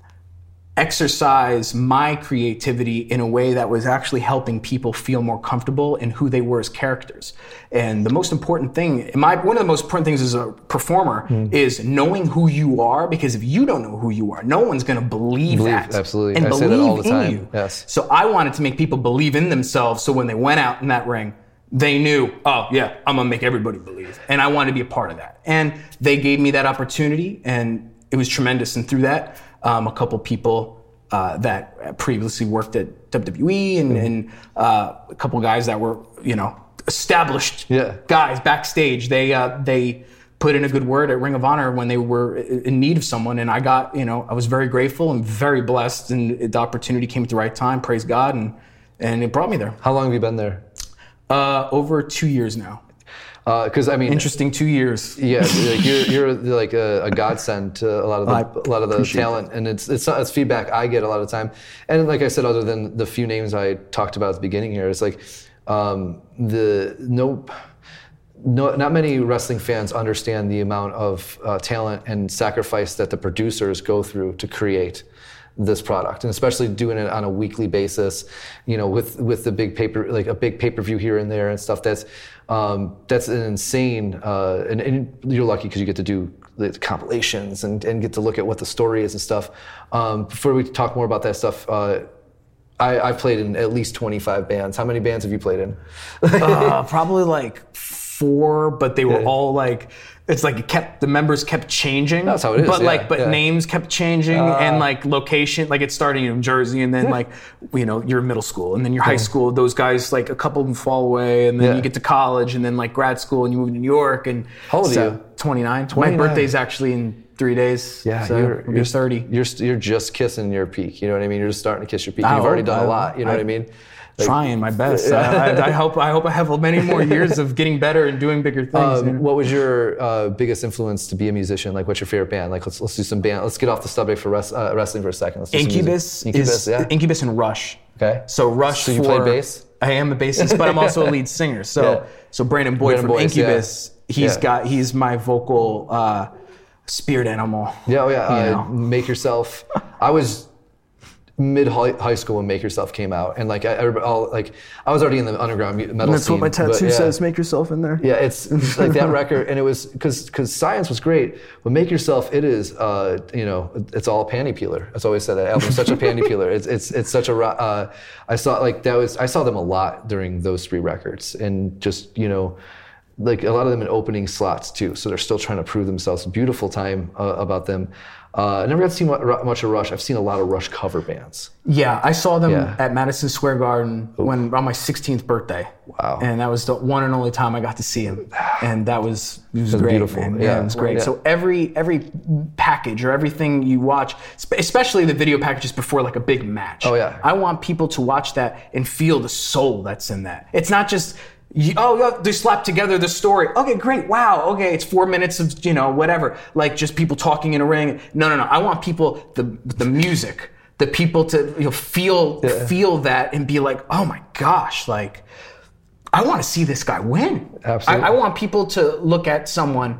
Speaker 8: exercise my creativity in a way that was actually helping people feel more comfortable in who they were as characters. And the most important thing, in my one of the most important things as a performer
Speaker 7: Mm.
Speaker 8: is knowing who you are, because if you don't know who you are, no one's gonna believe,
Speaker 7: Believe,
Speaker 8: that.
Speaker 7: absolutely.
Speaker 8: And
Speaker 7: I say
Speaker 8: believe
Speaker 7: that all the
Speaker 8: in
Speaker 7: time.
Speaker 8: you.
Speaker 7: Yes.
Speaker 8: So I wanted to make people believe in themselves so when they went out in that ring, they knew, oh yeah, I'm gonna make everybody believe. And I wanted to be a part of that. And they gave me that opportunity, and it was tremendous. And through that, um, a couple people uh, that previously worked at W W E and, mm-hmm. and uh, a couple guys that were, you know, established
Speaker 7: yeah.
Speaker 8: guys backstage. They uh, they put in a good word at Ring of Honor when they were in need of someone, and I got, you know, I was very grateful and very blessed, and the opportunity came at the right time. Praise God, and and it brought me there.
Speaker 7: How long have you been there?
Speaker 8: Uh, over two years now.
Speaker 7: Because uh, I mean,
Speaker 8: interesting two years.
Speaker 7: Yeah, like you're you're like a, a godsend to a lot of the, a lot of the talent, that. and it's it's it's feedback I get a lot of the time. And like I said, other than the few names I talked about at the beginning here, it's like um, the no. No, not many wrestling fans understand the amount of uh, talent and sacrifice that the producers go through to create this product, and especially doing it on a weekly basis, you know, with with the big paper, like a big pay-per-view here and there and stuff. That's um, that's an insane, uh, and, and you're lucky because you get to do the compilations and, and get to look at what the story is and stuff. Um, before we talk more about that stuff, uh, I, I've played in at least twenty-five bands. How many bands have you played in?
Speaker 8: uh, probably like four, but they were
Speaker 7: yeah.
Speaker 8: all like, it's like it kept, the members kept changing.
Speaker 7: That's how it is.
Speaker 8: But
Speaker 7: yeah,
Speaker 8: like, but
Speaker 7: yeah.
Speaker 8: names kept changing uh, and like location, like it started in New Jersey, and then
Speaker 7: yeah.
Speaker 8: like, you know, you're middle school, and then you're high school. Those guys, like a couple of them fall away, and then
Speaker 7: yeah.
Speaker 8: you get to college, and then like grad school, and you move to New York. And
Speaker 7: how old
Speaker 8: so,
Speaker 7: are you?
Speaker 8: twenty-nine.
Speaker 7: twenty-nine.
Speaker 8: My birthday's actually in three days.
Speaker 7: Yeah,
Speaker 8: so
Speaker 7: you're,
Speaker 8: you're,
Speaker 7: you're
Speaker 8: thirty.
Speaker 7: You're you're just kissing your peak. You know what I mean? You're just starting to kiss your peak.
Speaker 8: I
Speaker 7: You've already
Speaker 8: hope,
Speaker 7: done
Speaker 8: I,
Speaker 7: a lot. You know
Speaker 8: I,
Speaker 7: what I mean?
Speaker 8: Like, trying my best. I, I, I hope I hope I have many more years of getting better and doing bigger things.
Speaker 7: Um,
Speaker 8: you know?
Speaker 7: What was your uh, biggest influence to be a musician? Like, what's your favorite band? Like, let's let's do some band. Let's get off the subject for res, uh, wrestling for a second. Let's do
Speaker 8: Incubus,
Speaker 7: Incubus,
Speaker 8: is
Speaker 7: yeah.
Speaker 8: Incubus and Rush.
Speaker 7: Okay.
Speaker 8: So Rush.
Speaker 7: So you
Speaker 8: for,
Speaker 7: play bass?
Speaker 8: I am a bassist, but I'm also a lead singer. So
Speaker 7: yeah.
Speaker 8: so Brandon Boyd
Speaker 7: Brandon
Speaker 8: from
Speaker 7: Boyce,
Speaker 8: Incubus,
Speaker 7: yeah.
Speaker 8: he's
Speaker 7: yeah.
Speaker 8: got he's my vocal uh, spirit animal.
Speaker 7: Yeah, oh yeah.
Speaker 8: You
Speaker 7: Uh,
Speaker 8: know?
Speaker 7: Make Yourself. I was mid high school when Make Yourself came out, and like I, I, I'll, like I was already in the underground metal
Speaker 8: That's
Speaker 7: scene.
Speaker 8: what my tattoo
Speaker 7: yeah.
Speaker 8: says. Make yourself in there.
Speaker 7: Yeah, it's like that record, and it was because because Science was great, but Make Yourself, it is, uh, you know, it's all a panty peeler. That's always said that album's such a panty peeler. It's it's it's such a. Uh, I saw like that was I saw them a lot during those three records, and just you know. Like a lot of them in opening slots too, so they're still trying to prove themselves. Beautiful time uh, about them. Uh, I never got to see much of Rush. I've seen a lot of Rush cover bands.
Speaker 8: Yeah, I saw them
Speaker 7: Yeah.
Speaker 8: at Madison Square Garden when on my sixteenth birthday.
Speaker 7: Wow!
Speaker 8: And that was the one and only time I got to see him, and that was it was,
Speaker 7: was
Speaker 8: great,
Speaker 7: beautiful.
Speaker 8: man.
Speaker 7: Yeah.
Speaker 8: Yeah, it was great.
Speaker 7: Yeah.
Speaker 8: So every every package or everything you watch, spe- especially the video packages before like a big match.
Speaker 7: Oh, yeah.
Speaker 8: I want people to watch that and feel the soul that's in that. It's not just. You, oh, yeah, they slapped together the story. Okay, great. Wow. Okay, it's four minutes of, you know, whatever. Like just people talking in a ring. No, no, no. I want people, the the music, the people to you know, feel
Speaker 7: Yeah.
Speaker 8: feel that and be like, oh my gosh, like, I want to see this guy win.
Speaker 7: Absolutely.
Speaker 8: I, I want people to look at someone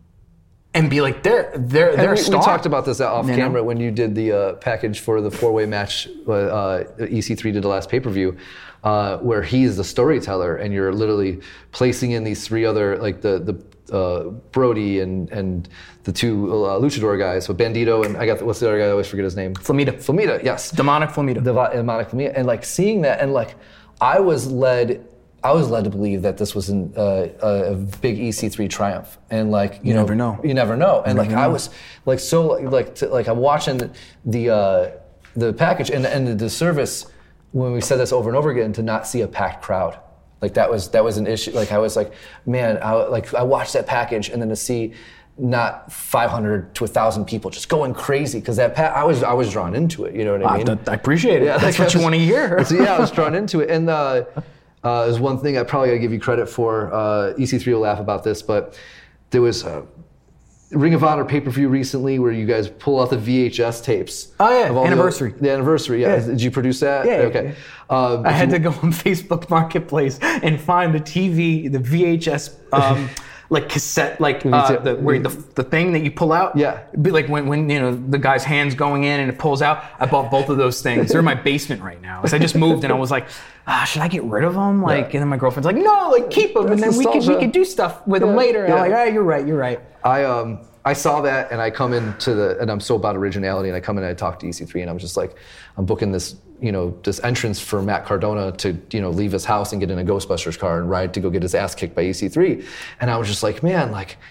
Speaker 8: and be like, they're they're
Speaker 7: And
Speaker 8: they're
Speaker 7: we,
Speaker 8: a star.
Speaker 7: we talked about this off
Speaker 8: You know?
Speaker 7: camera when you did the uh, package for the four-way match. Uh, E C three did the last pay-per-view, uh, where he is the storyteller, and you're literally placing in these three other, like the the uh, Brody and and the two uh, luchador guys, so Bandito and I got the, what's the other guy? I always forget his name.
Speaker 8: Flamita.
Speaker 7: Flamita, yes.
Speaker 8: Demonic Flamita.
Speaker 7: Devo- Demonic Flamita, and like seeing that, and like I was led. I was led to believe that this was an, uh, a big E C three triumph, and like you,
Speaker 8: You
Speaker 7: know,
Speaker 8: never know.
Speaker 7: you never know. And
Speaker 8: You
Speaker 7: like
Speaker 8: never
Speaker 7: I
Speaker 8: know.
Speaker 7: was like so like to, like I'm watching the the, uh, the package and and the, the service when we said this over and over again to not see a packed crowd. Like that was that was an issue. Like I was like, man, I, like I watched that package and then to see not five hundred to one thousand people just going crazy because that pa- I was I was drawn into it. You know what I
Speaker 8: I,
Speaker 7: mean?
Speaker 8: th- I appreciate it.
Speaker 7: Yeah,
Speaker 8: That's
Speaker 7: like,
Speaker 8: what you
Speaker 7: I was-
Speaker 8: want to hear.
Speaker 7: So yeah, I was drawn into it, and uh, uh, there's one thing I probably gotta give you credit for. Uh, E C three will laugh about this, but there was a Ring of Honor pay-per-view recently where you guys pull out the V H S tapes.
Speaker 8: Oh, yeah,
Speaker 7: of all the-
Speaker 8: anniversary.
Speaker 7: The, anniversary, yeah.
Speaker 8: Yeah.
Speaker 7: Did you produce that?
Speaker 8: Yeah, yeah,
Speaker 7: Okay. Um,
Speaker 8: I had
Speaker 7: you-
Speaker 8: to go on Facebook Marketplace and find the T V, the V H S, um, like cassette, like uh, the, where the the thing that you pull out.
Speaker 7: Yeah.
Speaker 8: It'd be like when when you know the guy's hands going in and it pulls out. I bought both of those things. They're in my basement right now. So I just moved and I was like, ah, should I get rid of them? Like,
Speaker 7: Yeah.
Speaker 8: and then my girlfriend's like, no, like keep them, and then
Speaker 7: That's
Speaker 8: we could we
Speaker 7: nostalgia.
Speaker 8: could do stuff with them
Speaker 7: Yeah,
Speaker 8: later. And I'm
Speaker 7: yeah.
Speaker 8: like, all right, you're right, you're right.
Speaker 7: I um I saw that and I come into the and I'm so about originality and I come in and I talk to E C three and I'm just like I'm booking this you know this entrance for Matt Cardona to you know leave his house and get in a Ghostbusters car and ride to go get his ass kicked by E C three and I was just like man like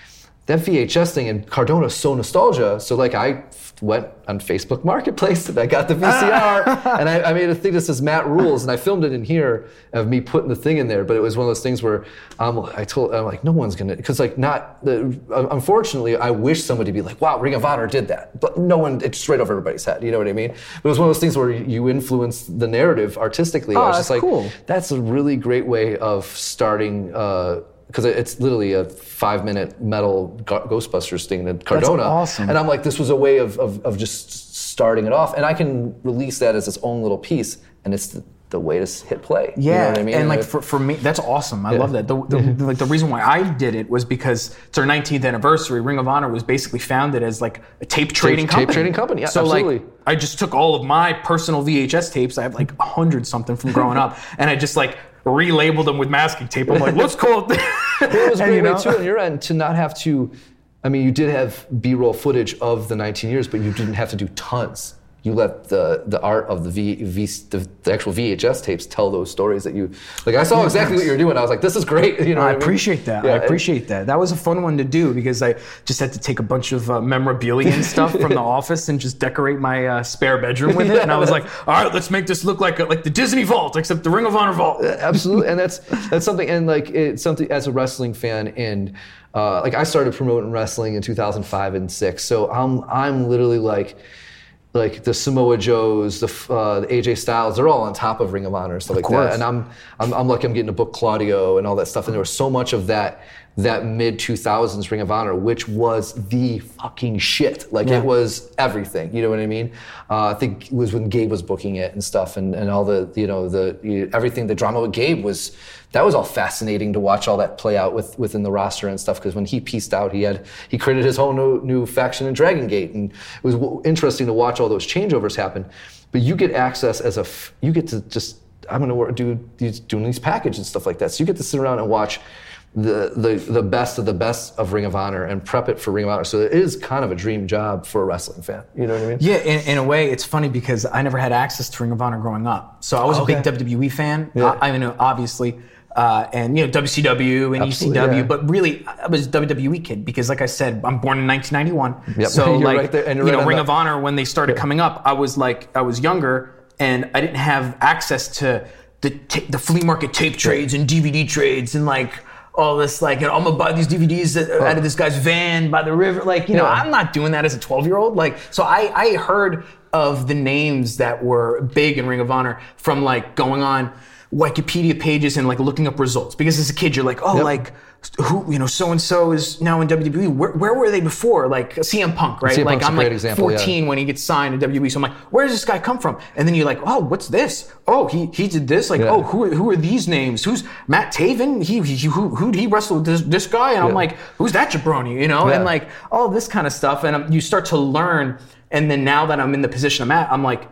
Speaker 7: that V H S thing and Cardona is so nostalgia. So like I went on Facebook Marketplace and I got the V C R and I, I made a thing that says Matt Rules and I filmed it in here of me putting the thing in there. But it was one of those things where um, I told, I'm like, no one's gonna, because like not, the, unfortunately, I wish somebody would be like, wow, Ring of Honor did that. But no one, it's just right over everybody's head, you know what I mean? But it was one of those things where you influence the narrative artistically.
Speaker 8: Oh,
Speaker 7: I was
Speaker 8: that's
Speaker 7: just like,
Speaker 8: cool.
Speaker 7: That's a really great way of starting, uh, because it's literally a five-minute metal Ghostbusters thing in Cardona.
Speaker 8: That's awesome.
Speaker 7: And I'm like, this was a way of, of, of just starting it off. And I can release that as its own little piece, and it's the, the way to hit play.
Speaker 8: Yeah,
Speaker 7: you know what I mean?
Speaker 8: and like
Speaker 7: I,
Speaker 8: for, for me, that's awesome. I yeah. love that. The, the, like the reason why I did it was because it's our nineteenth anniversary. Ring of Honor was basically founded as like a tape trading
Speaker 7: tape,
Speaker 8: company.
Speaker 7: Tape trading company, yeah,
Speaker 8: so
Speaker 7: absolutely.
Speaker 8: like, I just took all of my personal V H S tapes. I have like a hundred something from growing up, and I just like relabeled them with masking tape. I'm like, let's call it.
Speaker 7: It was a great
Speaker 8: you know?
Speaker 7: way too on your end to not have to. I mean, you did have B-roll footage of the nineteen years, but you didn't have to do tons. You let the the art of the v, v the, the actual V H S tapes tell those stories that you like. I saw exactly what you were doing. I was like, this is great. You know,
Speaker 8: I
Speaker 7: what
Speaker 8: appreciate
Speaker 7: I mean?
Speaker 8: that.
Speaker 7: Yeah,
Speaker 8: I appreciate that. That was a fun one to do because I just had to take a bunch of uh, memorabilia and stuff from the office and just decorate my uh, spare bedroom with it.
Speaker 7: Yeah,
Speaker 8: and I was like, all right, let's make this look like a, like the Disney Vault, except the Ring of Honor Vault.
Speaker 7: Absolutely, and that's that's something. And like it's something as a wrestling fan and. Uh, like I started promoting wrestling in two thousand five and six, so I'm I'm literally like, like the Samoa Joes, the, uh, the A J Styles, they're all on top of Ring of Honor and stuff like that. And I'm I'm I'm lucky I'm getting to book Claudio and all that stuff. And there was so much of that that mid two thousands Ring of Honor, which was the fucking shit. Like yeah. it was everything. You know what I mean? Uh, I think it was when Gabe was booking it and stuff, and, and all the you know the you, everything. The drama with Gabe was. That was all fascinating to watch all that play out with, within the roster and stuff. Because when he pieced out, he had he created his whole new, new faction in Dragon Gate, and it was w- interesting to watch all those changeovers happen. But you get access as a f- you get to just I'm going to work, do these doing these packages and stuff like that. So you get to sit around and watch the the the best of the best of Ring of Honor and prep it for Ring of Honor. So it is kind of a dream job for a wrestling fan. You know what I mean?
Speaker 8: Yeah, in, in a way, it's funny because I never had access to Ring of Honor growing up. So I was okay. a big W W E fan.
Speaker 7: Yeah.
Speaker 8: I, I mean, obviously. Uh, and you know W C W and Absolutely, E C W, yeah. but really I was a W W E kid because, like I said, I'm born in nineteen ninety-one.
Speaker 7: Yep.
Speaker 8: So
Speaker 7: you're
Speaker 8: like
Speaker 7: right there, and
Speaker 8: you
Speaker 7: right
Speaker 8: know, Ring
Speaker 7: that.
Speaker 8: of Honor when they started yeah. coming up, I was like I was younger and I didn't have access to the ta- the flea market tape trades yeah. and D V D trades and like all this like you know, I'm gonna buy these D V Ds that, oh. out of this guy's van by the river. Like you yeah. know, I'm not doing that as a twelve year old. Like so, I I heard of the names that were big in Ring of Honor from like going on Wikipedia pages and like looking up results because as a kid you're like oh yep. like who you know so and so is now in W W E where, where were they before like C M Punk right
Speaker 7: C M
Speaker 8: like
Speaker 7: Punk's
Speaker 8: I'm like
Speaker 7: example,
Speaker 8: fourteen
Speaker 7: yeah.
Speaker 8: when he gets signed to W W E so I'm like where does this guy come from and then you're like oh what's this oh he he did this like yeah. oh who who are these names who's Matt Taven he, he who who did he wrestle with this this guy and yeah. I'm like who's that jabroni you know yeah. and like all this kind of stuff and um, you start to learn and then now that I'm in the position I'm at I'm like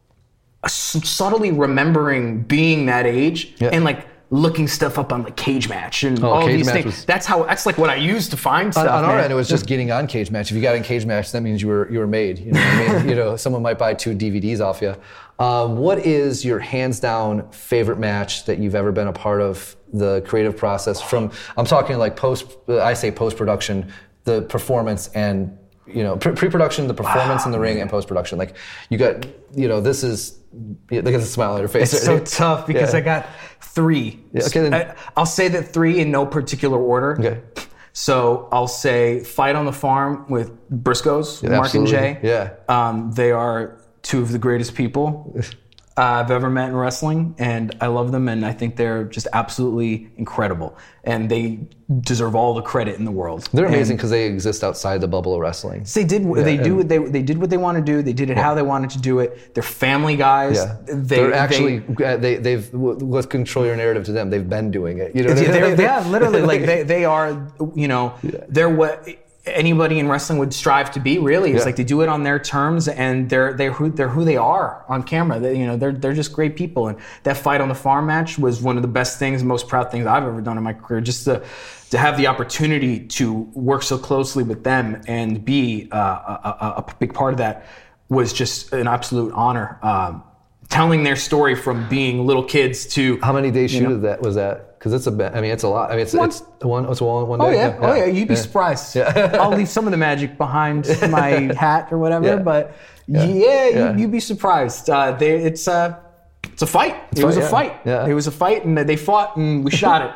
Speaker 8: subtly remembering being that age yeah. and like looking stuff up on like Cage Match and
Speaker 7: oh,
Speaker 8: all
Speaker 7: Cage
Speaker 8: these
Speaker 7: Match
Speaker 8: things.
Speaker 7: Was,
Speaker 8: that's how that's like what I used to find stuff.
Speaker 7: On, on our
Speaker 8: man.
Speaker 7: end, it was just getting on Cage Match. If you got in Cage Match, that means you were you were made. You know what I mean? You know, someone might buy two D V Ds off you. Um, what is your hands down favorite match that you've ever been a part of the creative process? From I'm talking like post. I say post production, the performance and. You know, pre-production, the performance wow, in the ring, man. And post-production. Like, you got, you know, this is, look at the smile on your face.
Speaker 8: It's so tough because yeah. I got three.
Speaker 7: Yeah, okay, then.
Speaker 8: I, I'll say that three in no particular order.
Speaker 7: Okay.
Speaker 8: So I'll say Fight on the Farm with Briscoes,
Speaker 7: yeah,
Speaker 8: Mark
Speaker 7: absolutely.
Speaker 8: and Jay.
Speaker 7: Yeah.
Speaker 8: Um, they are two of the greatest people uh, I've ever met in wrestling, and I love them, and I think they're just absolutely incredible. And they deserve all the credit in the world.
Speaker 7: They're amazing because they exist outside the bubble of wrestling.
Speaker 8: They did. Yeah, they do. What they they did what they want to do. They did it yeah. how they wanted to do it. They're family guys.
Speaker 7: Yeah.
Speaker 8: They,
Speaker 7: they're actually they, they they've let's control your narrative to them. They've been doing it. You know. What
Speaker 8: yeah,
Speaker 7: I mean?
Speaker 8: yeah, literally. Like they they are. You know. Yeah. They're what anybody in wrestling would strive to be. Really, it's yeah. like they do it on their terms, and they're they're who they're who they are on camera. They, you know, they're they're just great people. And that Fight on the Farm match was one of the best things, most proud things I've ever done in my career. Just to to have the opportunity to work so closely with them and be uh, a, a, a big part of that was just an absolute honor. Um, telling their story from being little kids to
Speaker 7: How many days
Speaker 8: you
Speaker 7: shoot
Speaker 8: know.
Speaker 7: of that was that? Because it's a, ba- I mean, it's a lot. I mean, it's
Speaker 8: One.
Speaker 7: it's one. It's one one day.
Speaker 8: Oh yeah, oh yeah. You'd be surprised. I'll leave some of the magic behind my hat or whatever,
Speaker 7: Yeah.
Speaker 8: but
Speaker 7: Yeah.
Speaker 8: yeah,
Speaker 7: Yeah.
Speaker 8: You, you'd be surprised. Uh, they, it's uh, it's a fight. It was
Speaker 7: fight,
Speaker 8: a
Speaker 7: yeah.
Speaker 8: fight.
Speaker 7: Yeah.
Speaker 8: It was a fight, and they fought, and we shot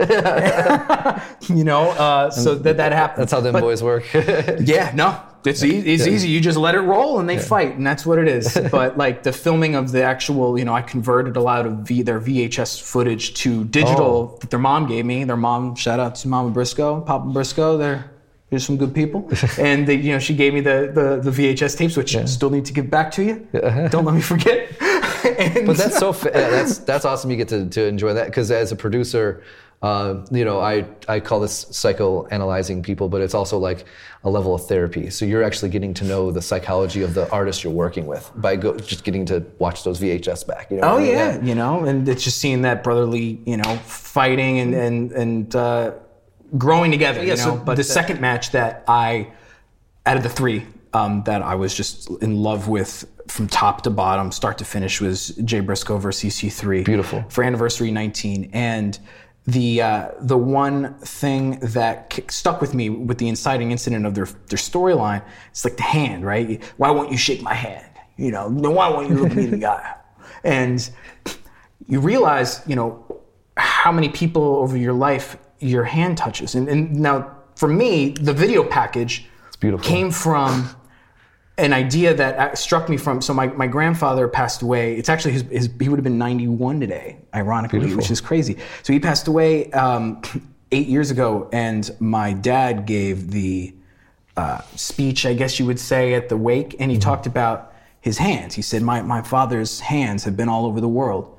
Speaker 8: it. you know, uh, so that that happened.
Speaker 7: That's how them
Speaker 8: But-
Speaker 7: boys work.
Speaker 8: Yeah, no, it's e- it's
Speaker 7: Yeah.
Speaker 8: easy. You just let it roll and they fight, and that's what it is. But like the filming of the actual, you know, I converted a lot of v- their V H S footage to digital
Speaker 7: Oh.
Speaker 8: that their mom gave me. Their mom, shout out to Mama Briscoe, Papa Briscoe. They're There's some good people, and they, you know, she gave me the, the, the V H S tapes, which I still need to give back to you. Don't let me forget. And
Speaker 7: But that's so fa- yeah, that's that's awesome. You get to, to enjoy that because as a producer, uh, you know, I I call this psychoanalyzing people, but it's also like a level of therapy. So you're actually getting to know the psychology of the artist you're working with by go, just getting to watch those V H S back. You know
Speaker 8: Oh
Speaker 7: what I mean?
Speaker 8: yeah, you know, and it's just seeing that brotherly, you know, fighting and and and uh, growing together.
Speaker 7: Yeah,
Speaker 8: you know,
Speaker 7: so-
Speaker 8: but the second match that I, out of the three, um, that I was just in love with from top to bottom, start to finish, was Jay Briscoe versus E C three.
Speaker 7: Beautiful.
Speaker 8: For Anniversary nineteen, and the uh, the one thing that kick, stuck with me with the inciting incident of their their storyline, it's like the hand, right? Why won't you shake my hand? You know, why won't you look me in the eye? And you realize, you know, how many people over your life your hand touches. And, and now, for me, the video package
Speaker 7: beautiful.
Speaker 8: came from an idea that struck me from, so my, my grandfather passed away. It's actually, his, his he would have been ninety-one today, ironically,
Speaker 7: Beautiful.
Speaker 8: which is crazy. So he passed away um, eight years ago, and my dad gave the uh, speech, I guess you would say, at the wake, and he
Speaker 7: Mm-hmm.
Speaker 8: talked about his hands. He said, my, my father's hands have been all over the world.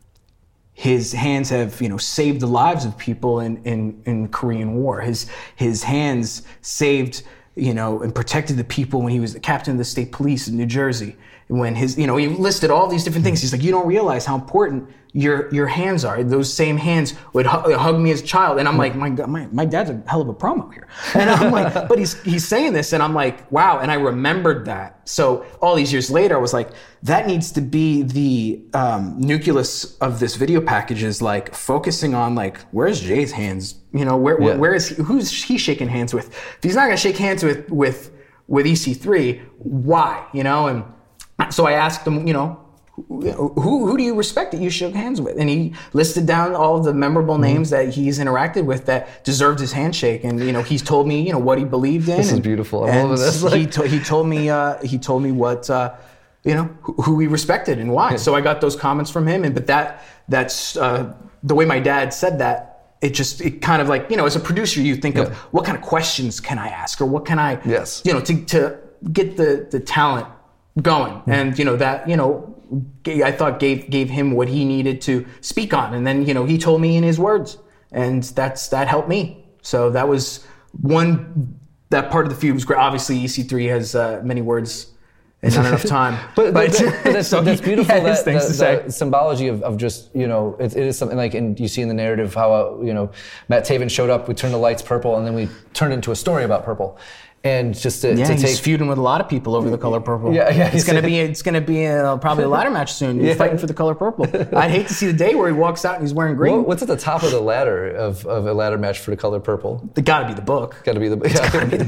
Speaker 8: His hands have, you know, saved the lives of people in, in, in Korean War. His his hands saved, you know, and protected the people when he was the captain of the state police in New Jersey. When his, you know, he listed all these different things. He's like, you don't realize how important your your hands are. Those same hands would hu- hug me as a child, and I'm like, my God, my my dad's a hell of a promo here. And I'm like, but he's he's saying this, and I'm like, wow. And I remembered that. So all these years later, I was like, that needs to be the um, nucleus of this video package, is like focusing on like, where's Jay's hands? You know, where
Speaker 7: Yeah.
Speaker 8: where, where is he, who's he shaking hands with? If he's not gonna shake hands with with with E C three, why? You know, and so I asked him, you know, who who do you respect that you shook hands with? And he listed down all of the memorable names that he's interacted with that deserved his handshake. And you know, he's told me, you know, what he believed in.
Speaker 7: This is
Speaker 8: and,
Speaker 7: beautiful. I'm
Speaker 8: and
Speaker 7: loving this.
Speaker 8: he to, he told me uh, he told me what uh, you know, who, who he respected and why. So I got those comments from him. And but that that's uh, the way my dad said that. It just, it kind of like, you know, as a producer, you think
Speaker 7: Yeah.
Speaker 8: of what kind of questions can I ask, or what can I,
Speaker 7: Yes.
Speaker 8: you know, to to get the the talent going. And, you know, that, you know, g- I thought gave gave him what he needed to speak on. And then, you know, he told me in his words, and that's that helped me. So that was one, that part of the feud was great. Obviously, E C three has uh, many words and not enough time.
Speaker 7: But, but, but that's,
Speaker 8: so
Speaker 7: that's
Speaker 8: he-
Speaker 7: beautiful.
Speaker 8: He had his
Speaker 7: that,
Speaker 8: things
Speaker 7: the,
Speaker 8: to say.
Speaker 7: the symbology of, of just, you know, it, it is something like, and you see in the narrative how, uh, you know, Matt Taven showed up, we turned the lights purple, and then we turned into a story about purple. And just to,
Speaker 8: Yeah,
Speaker 7: to
Speaker 8: he's
Speaker 7: take.
Speaker 8: feuding with a lot of people over the color purple.
Speaker 7: Yeah, yeah,
Speaker 8: It's
Speaker 7: he's-
Speaker 8: gonna be it's gonna be a, probably a ladder match soon. He's
Speaker 7: Yeah.
Speaker 8: fighting for the color purple. I'd hate to see the day where he walks out and he's wearing green.
Speaker 7: What- what's at the top of the ladder of, of a ladder match for the color purple?
Speaker 8: It gotta be the book.
Speaker 7: Got to be the. Yeah.
Speaker 8: Gotta be the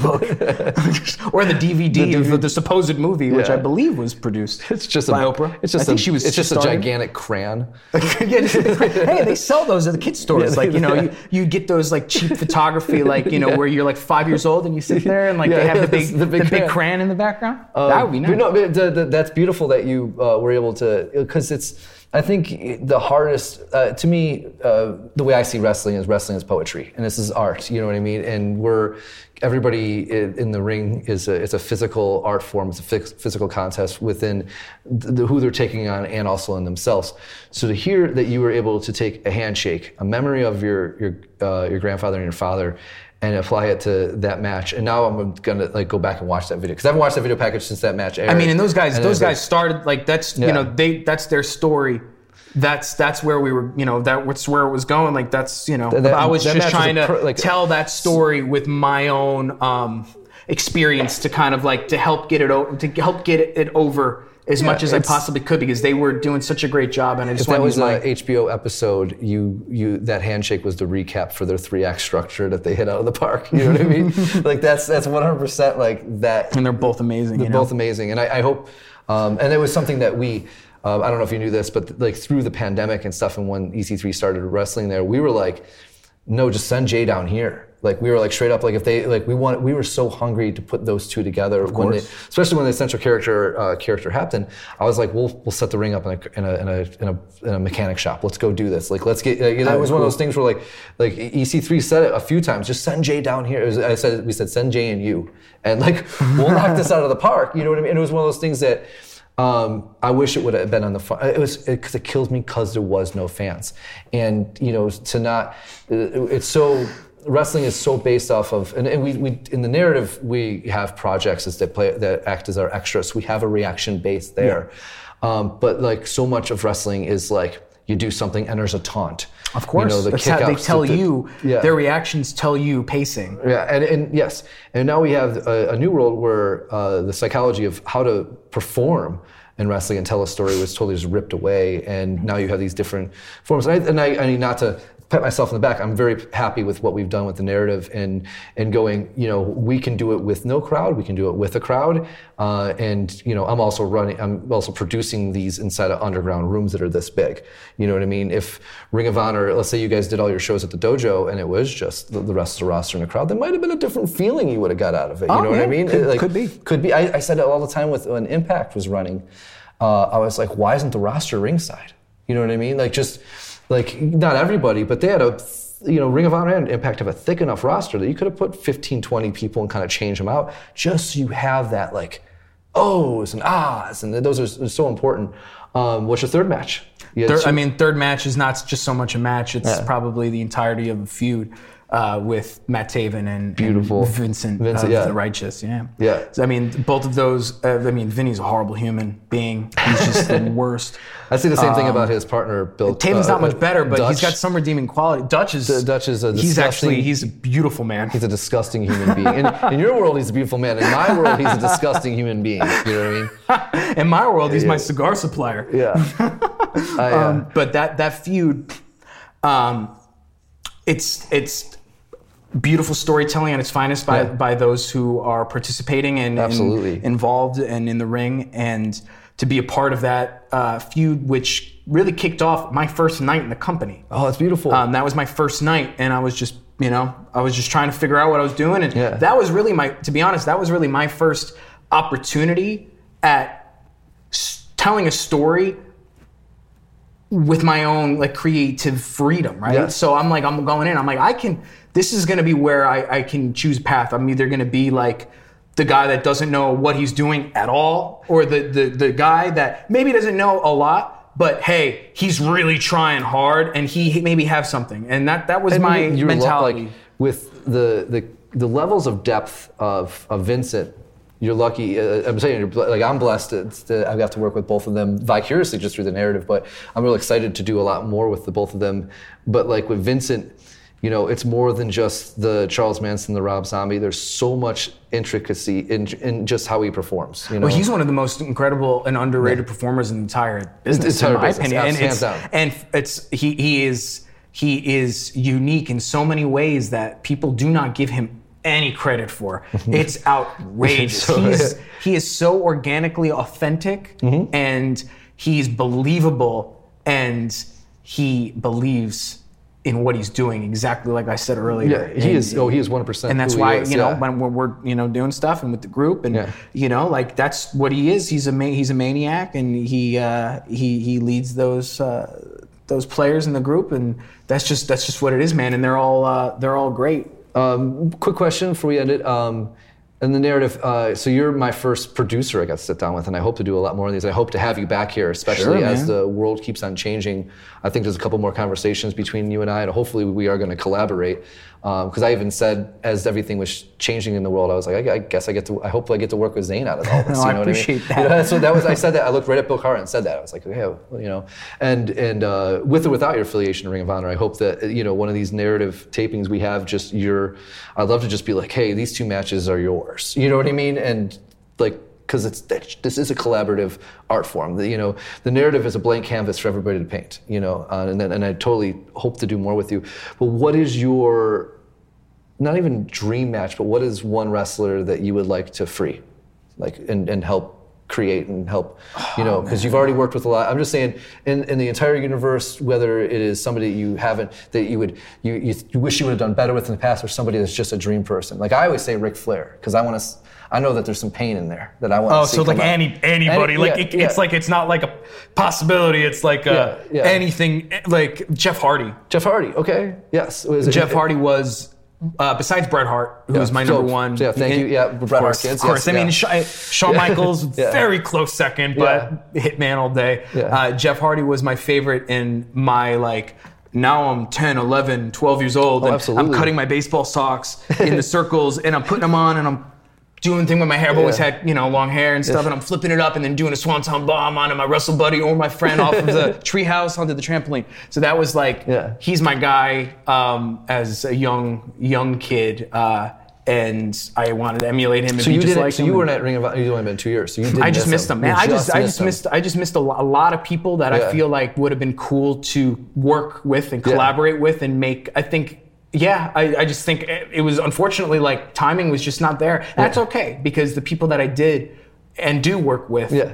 Speaker 8: book. Or the D V D
Speaker 7: The
Speaker 8: of
Speaker 7: D V D.
Speaker 8: the supposed movie, which
Speaker 7: Yeah.
Speaker 8: I believe was produced
Speaker 7: It's just
Speaker 8: by
Speaker 7: a,
Speaker 8: Oprah.
Speaker 7: It's just
Speaker 8: I think
Speaker 7: a,
Speaker 8: she was.
Speaker 7: It's just a
Speaker 8: started-
Speaker 7: gigantic crayon.
Speaker 8: Yeah, hey, they sell those at the kids stores.
Speaker 7: Yeah,
Speaker 8: like, you know,
Speaker 7: yeah.
Speaker 8: you, you get those like cheap photography, like, you know, where you're like five years old and you sit there and like
Speaker 7: Yeah,
Speaker 8: they have
Speaker 7: yeah,
Speaker 8: the big
Speaker 7: the
Speaker 8: the
Speaker 7: big
Speaker 8: big,
Speaker 7: crayon.
Speaker 8: crayon in the background.
Speaker 7: Um,
Speaker 8: that would be nice.
Speaker 7: But no, but the, the, that's beautiful that you uh, were able to, because it's, I think the hardest, uh, to me, uh, the way I see wrestling is wrestling is poetry, and this is art, you know what I mean? And we're, everybody in, in the ring is a, it's a physical art form, it's a fix, physical contest within the, who they're taking on and also in themselves. So to hear that you were able to take a handshake, a memory of your, your, uh, your grandfather and your father, and apply it to that match. And now I'm gonna like go back and watch that video, because I haven't watched that video package since that match aired.
Speaker 8: I mean, and those guys,
Speaker 7: And
Speaker 8: those
Speaker 7: then-
Speaker 8: guys started like that's
Speaker 7: Yeah.
Speaker 8: you know they that's their story. That's that's where we were, you know, that's where it was going. Like that's you know,
Speaker 7: That-
Speaker 8: I was
Speaker 7: that
Speaker 8: just
Speaker 7: match was
Speaker 8: trying
Speaker 7: a
Speaker 8: to
Speaker 7: pro- like-
Speaker 8: tell that story with my own um, experience to kind of like to help get it over to help get it over as
Speaker 7: Yeah,
Speaker 8: much as I
Speaker 7: it's-
Speaker 8: possibly could because they were doing such a great job, and I just
Speaker 7: If that
Speaker 8: want to
Speaker 7: was
Speaker 8: use my
Speaker 7: an H B O episode, you you that handshake was the recap for their three act structure that they hit out of the park. You know what I mean? Like that's that's one hundred percent like that.
Speaker 8: and they're both amazing.
Speaker 7: They're
Speaker 8: you know?
Speaker 7: both amazing, and I, I hope. Um, and it was something that we. Uh, I don't know if you knew this, but like through the pandemic and stuff, and when E C three started wrestling there, we were like, no, just send Jay down here. Like we were like straight up, like if they like we want, we were so hungry to put those two together. Of when they, especially when the central character uh, character happened, I was like, we'll we'll set the ring up in a in a in a in a, in a mechanic shop. Let's go do this. Like let's get. Like, that was one of those things where like like E C three said it a few times. Just send Jay down here. It was, I said we said send Jay and you, and like we'll knock this out of the park. You know what I mean? And it was one of those things that. Um, I wish it would have been on the front. It was because it, it kills me because there was no fans, and you know to not. It, it's so wrestling is so based off of, and, and we, we in the narrative we have projects that play that act as our extras. We have a reaction base there, yeah. um, but like so much of wrestling is like you do something and there's a taunt.
Speaker 8: Of course,
Speaker 7: you know, the
Speaker 8: that's how they
Speaker 7: kickouts,
Speaker 8: tell
Speaker 7: the, the,
Speaker 8: you.
Speaker 7: Yeah.
Speaker 8: Their reactions tell you pacing.
Speaker 7: Yeah, and, and yes, and now we have a, a new world where uh, the psychology of how to perform in wrestling and tell a story was totally just ripped away, and now you have these different forms. And I, and I, I mean, not to pat myself in the back, I'm very happy with what we've done with the narrative and and going, you know, we can do it with no crowd, we can do it with a crowd, uh, and you know, I'm also running, I'm also producing these inside of underground rooms that are this big. You know what I mean? If Ring of Honor, let's say you guys did all your shows at the dojo and it was just the, the rest of the roster and the crowd, there might have been a different feeling you would have got out of it. You
Speaker 8: Oh,
Speaker 7: know what
Speaker 8: yeah,
Speaker 7: I mean?
Speaker 8: could-
Speaker 7: It, like,
Speaker 8: could be.
Speaker 7: Could be. I, I said it all the time with when Impact was running. Uh, I was like, why isn't the roster ringside? You know what I mean? Like just, like not everybody, but they had a, you know, Ring of Honor and Impact have a thick enough roster that you could have put fifteen, twenty people and kind of change them out just so you have that like, ohs and ahs, and those are, are so important. Um, what's your third match? You had
Speaker 8: Third,
Speaker 7: two-
Speaker 8: I mean, third match is not just so much a match; it's
Speaker 7: Yeah.
Speaker 8: probably the entirety of a feud uh, with Matt Taven and,
Speaker 7: Beautiful.
Speaker 8: and Vincent,
Speaker 7: Vincent,
Speaker 8: of
Speaker 7: yeah.
Speaker 8: the Righteous. Yeah,
Speaker 7: Yeah.
Speaker 8: So, I mean, both of those. Uh, I mean, Vinny's a horrible human being. He's just the worst.
Speaker 7: I say the same thing about his partner, Bill.
Speaker 8: Taven's
Speaker 7: uh,
Speaker 8: not much better, but he's
Speaker 7: Dutch.
Speaker 8: got some redeeming quality. Dutch is
Speaker 7: D- Dutch is a
Speaker 8: he's
Speaker 7: disgusting-
Speaker 8: actually he's a beautiful man.
Speaker 7: He's a disgusting human being. In, in your world, he's a beautiful man. In my world, he's a disgusting human being. You know what I mean?
Speaker 8: In my world, he's my cigar supplier.
Speaker 7: Yeah. I, uh,
Speaker 8: Um, but that that feud, um, it's it's beautiful storytelling at its finest by,
Speaker 7: Yeah.
Speaker 8: by those who are participating and, and
Speaker 7: Absolutely.
Speaker 8: involved and in the ring, and to be a part of that uh, feud, which really kicked off my first night in the company.
Speaker 7: oh, it's beautiful.
Speaker 8: Um, that was my first night, and I was just, you know, I was just trying to figure out what I was doing, and
Speaker 7: Yeah.
Speaker 8: that was really my, to be honest, that was really my first opportunity at s- telling a story with my own like creative freedom, right?
Speaker 7: Yeah.
Speaker 8: So I'm like, I'm going in, I'm like, I can, this is gonna be where I, I can choose a path. I'm either gonna be like the guy that doesn't know what he's doing at all, or the the the guy that maybe doesn't know a lot, but hey, he's really trying hard and he, he maybe have something. And that that was
Speaker 7: And
Speaker 8: my
Speaker 7: you- you're lo-
Speaker 8: mentality.
Speaker 7: like, with the, the the levels of depth of, of Vincent, you're lucky. Uh, I'm saying, you're, bl- like I'm blessed to, to, I got to work with both of them vicariously just through the narrative. But I'm really excited to do a lot more with the both of them. But like with Vincent, you know, it's more than just the Charles Manson, the Rob Zombie. There's so much intricacy in in just how he performs. You know,
Speaker 8: Well, he's one of the most incredible and underrated performers in the entire business,
Speaker 7: entire
Speaker 8: in my
Speaker 7: business,
Speaker 8: opinion. And
Speaker 7: hands
Speaker 8: it's,
Speaker 7: down.
Speaker 8: and it's he he is he is unique in so many ways that people do not give him any credit for. It's outrageous.
Speaker 7: So,
Speaker 8: he's,
Speaker 7: yeah.
Speaker 8: he is so organically authentic,
Speaker 7: Mm-hmm.
Speaker 8: and he's believable, and he believes in what he's doing, exactly like I said earlier.
Speaker 7: yeah, he
Speaker 8: And-
Speaker 7: is. Oh, he is one percent.
Speaker 8: and that's
Speaker 7: who
Speaker 8: why
Speaker 7: he is,
Speaker 8: you know
Speaker 7: yeah.
Speaker 8: when we're, we're you know doing stuff and with the group, and
Speaker 7: Yeah.
Speaker 8: you know like that's what he is. He's a ma- he's a maniac, and he uh, he he leads those uh, those players in the group, and that's just that's just what it is, man. And they're all uh, they're all great.
Speaker 7: Um, quick question before we end it. Um, in the narrative, uh, so you're my first producer I got to sit down with, and I hope to do a lot more of these. I hope to have you back here, especially
Speaker 8: Sure,
Speaker 7: as
Speaker 8: man.
Speaker 7: the world keeps on changing. I think there's a couple more conversations between you and I, and hopefully we are going to collaborate. Because I even said, as everything was changing in the world, I was like, I, I guess I get to. I hope I get to work with Zayn out of all this.
Speaker 8: No,
Speaker 7: you
Speaker 8: I
Speaker 7: know
Speaker 8: appreciate
Speaker 7: what I mean?
Speaker 8: that.
Speaker 7: You know, so that was. I said that. I looked right at Bill Carter and said that. I was like, okay, well, you know, and and uh, with or without your affiliation to Ring of Honor, I hope that you know one of these narrative tapings we have just your. I'd love to just be like, hey, these two matches are yours. You know what I mean? And like because it's this is a collaborative art form. The, you know, the narrative is a blank canvas for everybody to paint. You know, uh, and and I totally hope to do more with you. But what is your not even dream match, but what is one wrestler that you would like to free, like and, and help create and help, you know, because oh, you've already worked with a lot. I'm just saying, in, in the entire universe, whether it is somebody you haven't, that you would, you, you, you wish you would have done better with in the past, or somebody that's just a dream person. Like I always say Ric Flair, because I want to, I know that there's some pain in there that I want
Speaker 8: oh,
Speaker 7: to see.
Speaker 8: Oh, so like any, anybody,
Speaker 7: any,
Speaker 8: like
Speaker 7: yeah,
Speaker 8: it,
Speaker 7: yeah.
Speaker 8: it's like, it's not like a possibility, it's like a,
Speaker 7: yeah, yeah.
Speaker 8: anything, like Jeff Hardy.
Speaker 7: Jeff Hardy, okay, yes. Was it,
Speaker 8: Jeff
Speaker 7: it,
Speaker 8: Hardy was, Uh, besides Bret Hart, who yeah, was my
Speaker 7: so,
Speaker 8: number one.
Speaker 7: Yeah, thank
Speaker 8: in,
Speaker 7: you. Yeah, Bret Hart kids.
Speaker 8: Of course.
Speaker 7: Yes,
Speaker 8: I mean,
Speaker 7: yeah.
Speaker 8: Shawn Michaels,
Speaker 7: yeah.
Speaker 8: very close second, but yeah. Hitman all day.
Speaker 7: Yeah.
Speaker 8: Uh, Jeff Hardy was my favorite in my, like, now I'm ten, eleven, twelve years old,
Speaker 7: oh,
Speaker 8: and
Speaker 7: absolutely.
Speaker 8: I'm cutting my baseball socks in the circles, and I'm putting them on, and I'm doing thing with my hair. I've always
Speaker 7: yeah.
Speaker 8: had, you know, long hair and stuff,
Speaker 7: yeah.
Speaker 8: and I'm flipping it up and then doing a swanton bomb onto my wrestle buddy or my friend off of the treehouse onto the trampoline. So that was like,
Speaker 7: yeah.
Speaker 8: he's my guy um, as a young young kid, uh, and I wanted to emulate him. And
Speaker 7: so
Speaker 8: be
Speaker 7: you
Speaker 8: just
Speaker 7: didn't.
Speaker 8: like
Speaker 7: so
Speaker 8: him.
Speaker 7: you weren't at Ring of Honor. You only been two years. So you didn't.
Speaker 8: I just
Speaker 7: miss
Speaker 8: missed
Speaker 7: him,
Speaker 8: them, man.
Speaker 7: You
Speaker 8: I just, I
Speaker 7: missed
Speaker 8: just missed, I just missed a, lo- a lot of people that
Speaker 7: yeah.
Speaker 8: I feel like would have been cool to work with and collaborate yeah. with and make. I think. Yeah, I, I just think it, it was unfortunately like timing was just not there. That's
Speaker 7: yeah.
Speaker 8: okay, because the people that I did and do work with,
Speaker 7: yeah.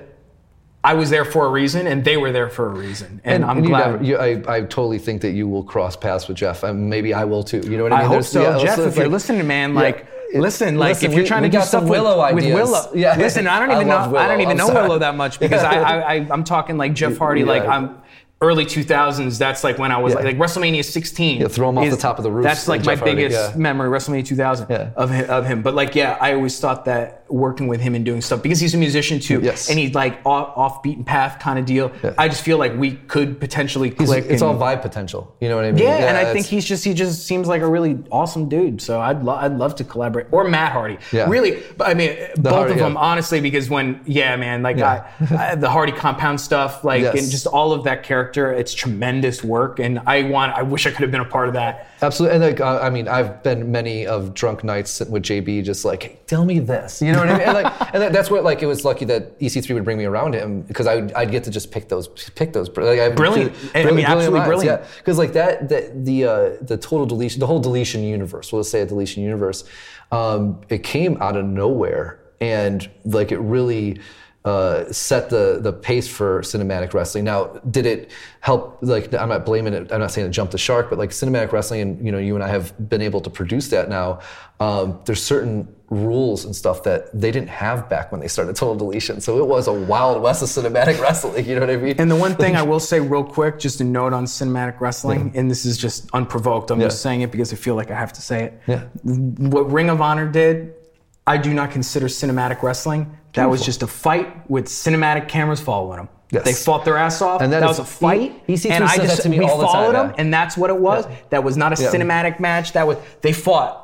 Speaker 8: I was there for a reason and they were there for a reason. And, and I'm
Speaker 7: and
Speaker 8: glad.
Speaker 7: Never, you, I, I totally think that you will cross paths with Jeff. And maybe I will too. You know what I mean?
Speaker 8: I hope
Speaker 7: There's,
Speaker 8: so.
Speaker 7: yeah,
Speaker 8: Jeff, if
Speaker 7: like,
Speaker 8: you're listening, man, like,
Speaker 7: yeah,
Speaker 8: listen, like
Speaker 7: listen,
Speaker 8: if you're
Speaker 7: we,
Speaker 8: trying
Speaker 7: we
Speaker 8: to do
Speaker 7: got
Speaker 8: stuff
Speaker 7: some Willow
Speaker 8: with,
Speaker 7: ideas.
Speaker 8: with Willow.
Speaker 7: Yeah.
Speaker 8: Listen, I don't
Speaker 7: I
Speaker 8: even know,
Speaker 7: love Willow.
Speaker 8: I don't even
Speaker 7: I'm
Speaker 8: know
Speaker 7: sorry.
Speaker 8: Willow that much because I, I, I, I'm talking like Jeff Hardy,
Speaker 7: yeah.
Speaker 8: like I'm, early two thousands, that's like when I was
Speaker 7: yeah.
Speaker 8: like, like WrestleMania sixteen.
Speaker 7: Yeah, throw him off
Speaker 8: is,
Speaker 7: the top of the roof.
Speaker 8: That's like
Speaker 7: Jeff
Speaker 8: my
Speaker 7: Hardy,
Speaker 8: biggest
Speaker 7: yeah.
Speaker 8: memory, WrestleMania two thousand
Speaker 7: yeah.
Speaker 8: of, him, of him. But like, yeah, I always thought that working with him and doing stuff, because he's a musician too,
Speaker 7: yes.
Speaker 8: and he's like off, off beaten path kind of deal.
Speaker 7: Yeah.
Speaker 8: I just feel like we could potentially click.
Speaker 7: It's
Speaker 8: and,
Speaker 7: all vibe potential. You know what I mean?
Speaker 8: Yeah,
Speaker 7: yeah
Speaker 8: and I think he's just, he just seems like a really awesome dude. So I'd, lo- I'd love to collaborate. Or Matt Hardy.
Speaker 7: Yeah.
Speaker 8: Really, but I mean,
Speaker 7: The
Speaker 8: both
Speaker 7: Hardy,
Speaker 8: of them,
Speaker 7: yeah.
Speaker 8: honestly, because when, yeah, man, like
Speaker 7: Yeah.
Speaker 8: I, I, the Hardy compound stuff, like,
Speaker 7: Yes.
Speaker 8: and just all of that character, it's tremendous work. And I want, I wish I could have been a part of that.
Speaker 7: Absolutely. And like, uh, I mean, I've been many of drunk nights sitting with J B just like, hey, tell me this. You know what I mean? And, like, and that, that's what, like, it was lucky that E C three would bring me around him, because I would, I'd get to just pick those, pick those. Like, I,
Speaker 8: Brilliant.
Speaker 7: brilliant.
Speaker 8: I mean, absolutely
Speaker 7: minds,
Speaker 8: brilliant.
Speaker 7: Yeah. Because like that, that the uh, the total deletion, the whole deletion universe, we'll say a deletion universe, um, it came out of nowhere. And like, it really, Uh, set the the pace for cinematic wrestling. Now, did it help? Like, I'm not blaming it. I'm not saying it jumped the shark, but like cinematic wrestling, and you know, you and I have been able to produce that now. Um, there's certain rules and stuff that they didn't have back when they started Total Deletion. So it was a wild west of cinematic wrestling. You know what I mean?
Speaker 8: And the one thing I will say real quick, just a note on cinematic wrestling, yeah. and this is just unprovoked. I'm
Speaker 7: yeah.
Speaker 8: just saying it because I feel like I have to say it.
Speaker 7: Yeah.
Speaker 8: What Ring of Honor did, I do not consider cinematic wrestling. That was just a fight with cinematic cameras following them.
Speaker 7: Yes.
Speaker 8: They fought their ass off.
Speaker 7: And that
Speaker 8: that
Speaker 7: is,
Speaker 8: was a fight.
Speaker 7: E C three
Speaker 8: and I
Speaker 7: says
Speaker 8: just
Speaker 7: that to me
Speaker 8: we
Speaker 7: all the
Speaker 8: followed
Speaker 7: time,
Speaker 8: them,
Speaker 7: yeah.
Speaker 8: and that's what it was.
Speaker 7: Yeah.
Speaker 8: That was not a
Speaker 7: Yeah.
Speaker 8: cinematic match. That was they fought.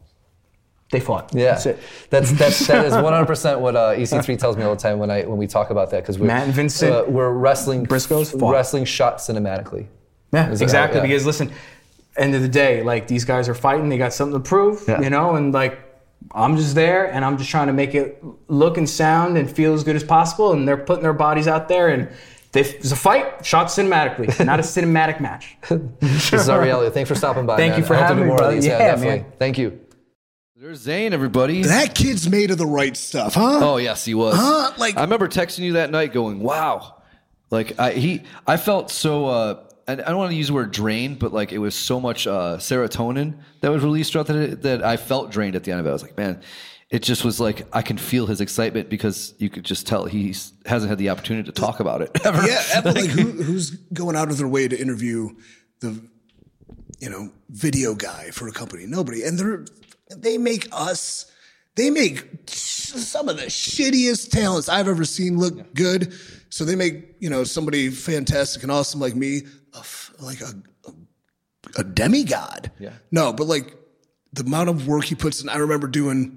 Speaker 8: They fought.
Speaker 7: Yeah,
Speaker 8: That's it.
Speaker 7: That's that's that is one hundred percent what uh, E C three tells me all the time when I when we talk about that, because we're
Speaker 8: Matt and Vincent
Speaker 7: uh, we're wrestling
Speaker 8: Briscoes fought.
Speaker 7: wrestling shot cinematically.
Speaker 8: Yeah,
Speaker 7: Is it-
Speaker 8: exactly.
Speaker 7: yeah.
Speaker 8: Because listen, end of the day, like these guys are fighting. They got something to prove,
Speaker 7: Yeah.
Speaker 8: you know, and like I'm just there, and I'm just trying to make it look and sound and feel as good as possible. And they're putting their bodies out there, and they, it's a fight shot cinematically, not a cinematic match.
Speaker 7: This is Ari Elliott. Thanks for stopping by.
Speaker 8: Thank
Speaker 7: man.
Speaker 8: you for
Speaker 7: I hope to
Speaker 8: having
Speaker 7: do
Speaker 8: me,
Speaker 7: more of
Speaker 8: brother.
Speaker 7: these. Yeah,
Speaker 8: Yeah,
Speaker 7: definitely.
Speaker 8: man.
Speaker 7: Thank you.
Speaker 3: There's Zane, everybody.
Speaker 4: That kid's made of the right stuff, huh?
Speaker 3: Oh yes, he was.
Speaker 4: Huh? Like-
Speaker 3: I remember texting you that night, going, "Wow!" Like I he, I felt so. Uh, I don't want to use the word drained, but like it was so much uh, serotonin that was released throughout the that I felt drained at the end of it. I was like, man, it just was like I can feel his excitement, because you could just tell he hasn't had the opportunity to talk about it ever.
Speaker 4: Yeah, like, like who, who's going out of their way to interview the, you know, video guy for a company? Nobody. And they're they make us, they make some of the shittiest talents I've ever seen look yeah. good. So they make, you know, somebody fantastic and awesome like me, a f- like a, a a demigod.
Speaker 3: Yeah.
Speaker 4: No, but like the amount of work he puts in. I remember doing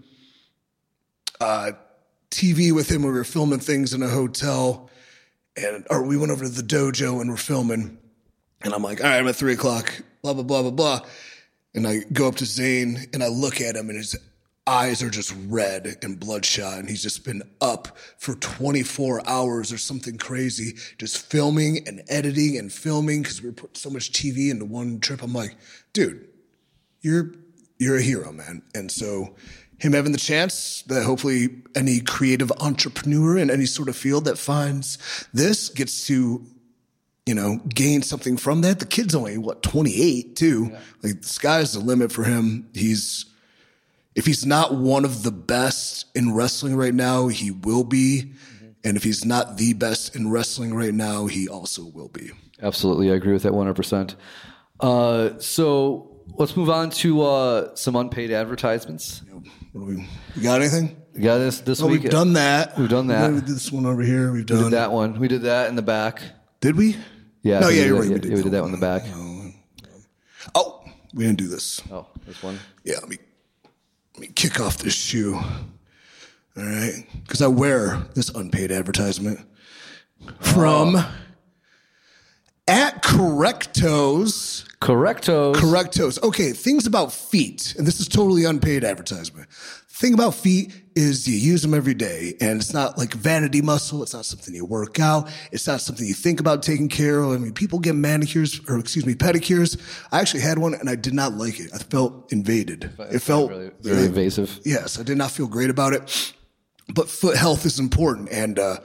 Speaker 4: uh, T V with him when we were filming things in a hotel, and or we went over to the dojo and we're filming, and I'm like, all right, I'm at three o'clock, blah blah blah blah blah, and I go up to Zane and I look at him, and his eyes are just red and bloodshot, and he's just been up for twenty-four hours or something crazy, just filming and editing and filming because we were putting so much T V into one trip. I'm like, dude, you're you're a hero, man. And so him having the chance that hopefully any creative entrepreneur in any sort of field that finds this gets to, you know, gain something from that. The kid's only, what, twenty-eight too. Yeah. Like the sky's the limit for him. He's, if he's not one of the best in wrestling right now, he will be. Mm-hmm. And if he's not the best in wrestling right now, he also will be.
Speaker 3: Absolutely. I agree with that one hundred percent. Uh, so let's move on to uh, some unpaid advertisements.
Speaker 4: What do we, we got anything?
Speaker 3: We got this this
Speaker 4: well,
Speaker 3: week.
Speaker 4: We've done that.
Speaker 3: We've done that.
Speaker 4: We did this one over here. We've done
Speaker 3: we did that one. We did that in the back.
Speaker 4: Did we?
Speaker 3: Yeah.
Speaker 4: No, yeah,
Speaker 3: you're
Speaker 4: right.
Speaker 3: Yeah,
Speaker 4: we did,
Speaker 3: yeah, we did that one in the back.
Speaker 4: Oh, we didn't do this.
Speaker 3: Oh, this one?
Speaker 4: Yeah, let me, let me kick off this shoe. All right? Because I wear this unpaid advertisement from oh. at Correctos.
Speaker 3: Correctos.
Speaker 4: Correctos. Okay, things about feet, and this is totally unpaid advertisement. Thing about feet is you use them every day, and it's not like vanity muscle. It's not something you work out. It's not something you think about taking care of. I mean, people get manicures, or excuse me, pedicures. I actually had one, and I did not like it. I felt invaded. It,
Speaker 3: it
Speaker 4: felt
Speaker 3: really, very
Speaker 4: uh,
Speaker 3: invasive.
Speaker 4: Yes, I did not feel great about it. But foot health is important, and uh,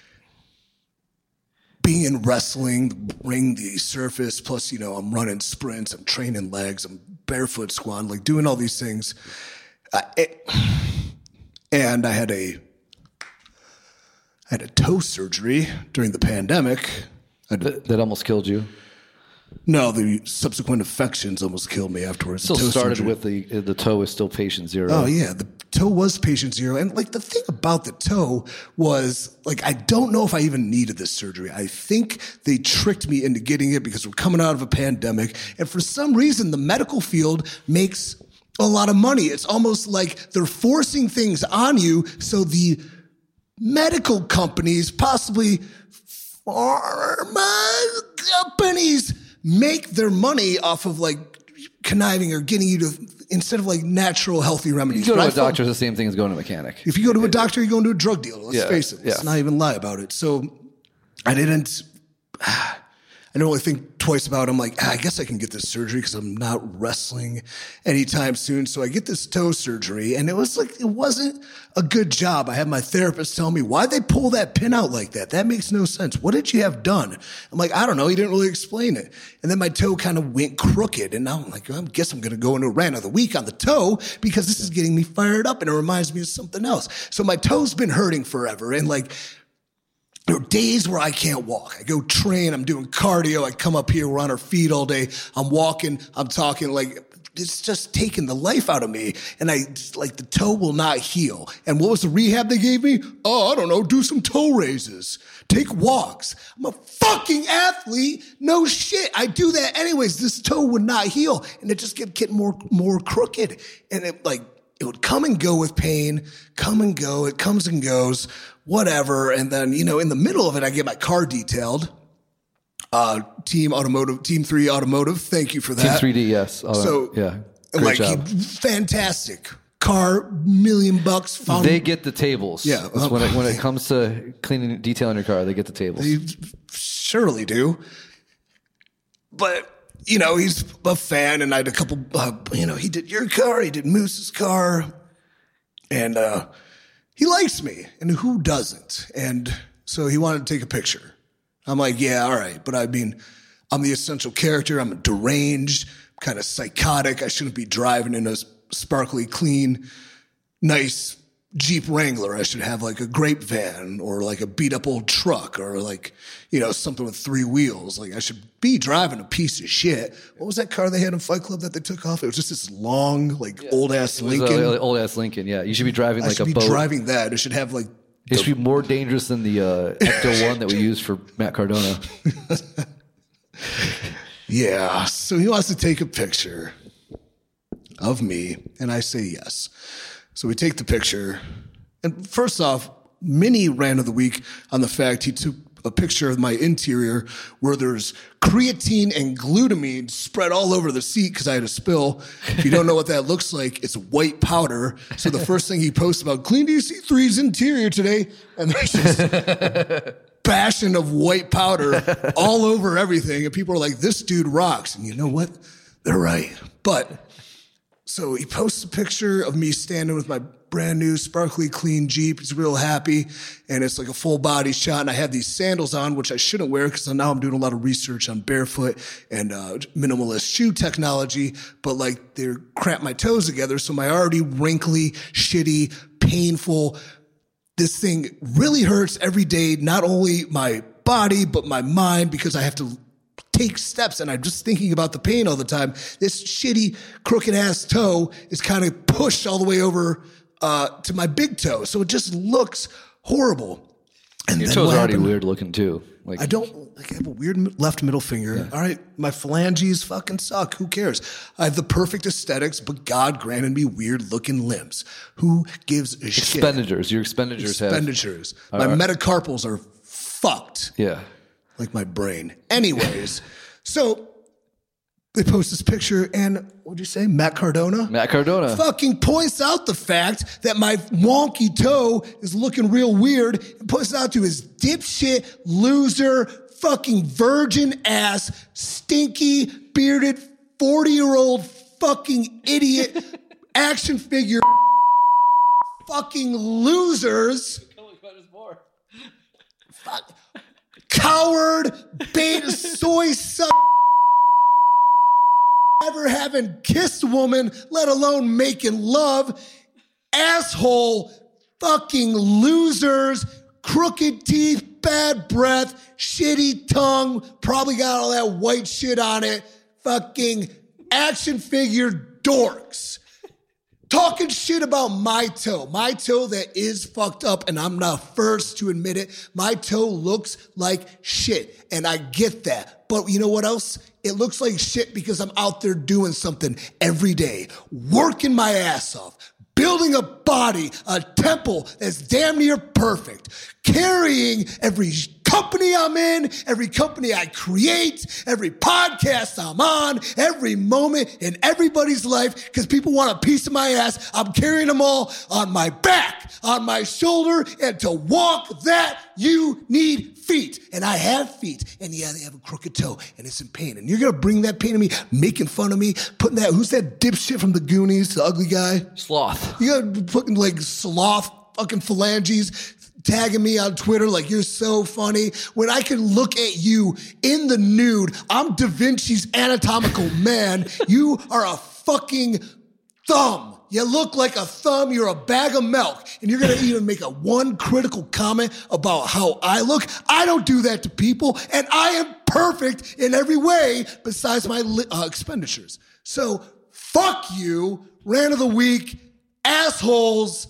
Speaker 4: being in wrestling, ring the surface, plus, you know, I'm running sprints, I'm training legs, I'm barefoot squatting, like doing all these things. Uh, it, and I had a I had a toe surgery during the pandemic.
Speaker 3: That, that almost killed you?
Speaker 4: No, the subsequent infections almost killed me afterwards.
Speaker 3: Still started
Speaker 4: surgery.
Speaker 3: with the the toe is still patient zero.
Speaker 4: Oh yeah, the toe was patient zero, and like the thing about the toe was like I don't know if I even needed this surgery. I think they tricked me into getting it because we're coming out of a pandemic, and for some reason the medical field makes a lot of money. It's almost like they're forcing things on you so the medical companies, possibly pharma companies, make their money off of like conniving or getting you to, instead of like natural healthy remedies.
Speaker 3: You go to
Speaker 4: but
Speaker 3: a doctor, it's the same thing as going to a mechanic.
Speaker 4: If you go to a doctor, you're going to a drug dealer. Let's
Speaker 3: yeah,
Speaker 4: face it. Let's
Speaker 3: yeah.
Speaker 4: not even lie about it. So I didn't, I don't really think twice about it. I'm like, ah, I guess I can get this surgery because I'm not wrestling anytime soon. So I get this toe surgery, and it was like, it wasn't a good job. I had my therapist tell me, why'd they pull that pin out like that? That makes no sense. What did you have done? I'm like, I don't know. He didn't really explain it. And then my toe kind of went crooked. And now I'm like, I guess I'm going to go into a rant of the week on the toe because this is getting me fired up and it reminds me of something else. So my toe's been hurting forever. And like, there are days where I can't walk. I go train, I'm doing cardio, I come up here, we're on our feet all day, I'm walking, I'm talking, like, it's just taking the life out of me. And I, like, the toe will not heal. And what was the rehab they gave me? Oh, I don't know, do some toe raises. Take walks. I'm a fucking athlete. No shit. I do that anyways. This toe would not heal. And it just kept getting more, more crooked. And it, like, it would come and go with pain, come and go. It comes and goes, whatever. And then, you know, in the middle of it, I get my car detailed. Uh, team automotive, team three automotive. Thank you for that.
Speaker 3: Team three D, yes. Oh,
Speaker 4: so,
Speaker 3: yeah, great
Speaker 4: like,
Speaker 3: job.
Speaker 4: He, fantastic car, million bucks. Found,
Speaker 3: they get the tables.
Speaker 4: Yeah.
Speaker 3: That's when it, when it comes to cleaning, detailing your car, they get the tables.
Speaker 4: They surely do. But, you know, he's a fan, and I had a couple, uh, you know, he did your car, he did Moose's car, and uh, he likes me, and who doesn't? And so he wanted to take a picture. I'm like, yeah, all right, but I mean, I'm the essential character, I'm deranged, kind of psychotic, I shouldn't be driving in a sparkly, clean, nice Jeep Wrangler. I should have like a grape van or like a beat up old truck or like, you know, something with three wheels. Like I should be driving a piece of shit. What was that car they had in Fight Club that they took off? It was just this long, like yeah. old ass Lincoln.
Speaker 3: Old ass Lincoln. Yeah. You should be driving
Speaker 4: I
Speaker 3: like a
Speaker 4: boat. I should be driving that. It should have like,
Speaker 3: it should be more dangerous than the uh, Ecto one that we used for Matt Cardona.
Speaker 4: Yeah. So he wants to take a picture of me, and I say yes. So we take the picture, and first off, mini rant of the week on the fact he took a picture of my interior where there's creatine and glutamine spread all over the seat because I had a spill. If you don't know what that looks like, it's white powder. So the first thing he posts about cleaned E C three's interior today, and there's just bashing of white powder all over everything. And people are like, this dude rocks. And you know what? They're right. But so he posts a picture of me standing with my brand new sparkly clean Jeep. He's real happy. And it's like a full body shot. And I had these sandals on, which I shouldn't wear because now I'm doing a lot of research on barefoot and uh, minimalist shoe technology. But like they're cramp my toes together. So my already wrinkly, shitty, painful, this thing really hurts every day, not only my body, but my mind, because I have to take steps and I'm just thinking about the pain all the time. This shitty, crooked ass toe is kind of pushed all the way over uh, to my big toe. So it just looks horrible. And
Speaker 3: your
Speaker 4: then
Speaker 3: toes
Speaker 4: what
Speaker 3: are already
Speaker 4: happened?
Speaker 3: weird looking too. Like
Speaker 4: I don't, like I have a weird left middle finger. Yeah. All right. My phalanges fucking suck. Who cares? I have the perfect aesthetics, but God granted me weird looking limbs. Who gives a shit?
Speaker 3: expenditures. Your expenditures,
Speaker 4: Expenditures.
Speaker 3: have
Speaker 4: My
Speaker 3: are-
Speaker 4: metacarpals are fucked.
Speaker 3: yeah.
Speaker 4: Like my brain. Anyways, so they post this picture and what'd you say? Matt Cardona?
Speaker 3: Matt Cardona.
Speaker 4: Fucking points out the fact that my wonky toe is looking real weird and points out to his dipshit, loser, fucking virgin ass, stinky, bearded, forty-year-old fucking idiot action figure fucking losers. Fuck. Coward, beta, soy suck, never having kissed a woman, let alone making love, asshole, fucking losers, crooked teeth, bad breath, shitty tongue, probably got all that white shit on it, fucking action figure dorks. Talking shit about my toe, my toe that is fucked up, and I'm not first to admit it. My toe looks like shit, and I get that. But you know what else? It looks like shit because I'm out there doing something every day, working my ass off, building a body, a temple that's damn near perfect, carrying every company I'm in, every company I create, every podcast I'm on, every moment in everybody's life, because people want a piece of my ass. I'm carrying them all on my back, on my shoulder, and to walk that, you need feet. And I have feet, and yeah, they have a crooked toe, and it's in pain. And you're going to bring that pain to me, making fun of me, putting that, who's that dipshit from the Goonies, the ugly guy?
Speaker 3: Sloth.
Speaker 4: You're going to be putting like sloth fucking phalanges, tagging me on Twitter like you're so funny when I can look at you in the nude. I'm Da Vinci's anatomical man. You are a fucking thumb. You look like a thumb. You're a bag of milk. And you're going to even make a one critical comment about how I look. I don't do that to people. And I am perfect in every way besides my uh, expenditures. So fuck you, rant of the week, assholes.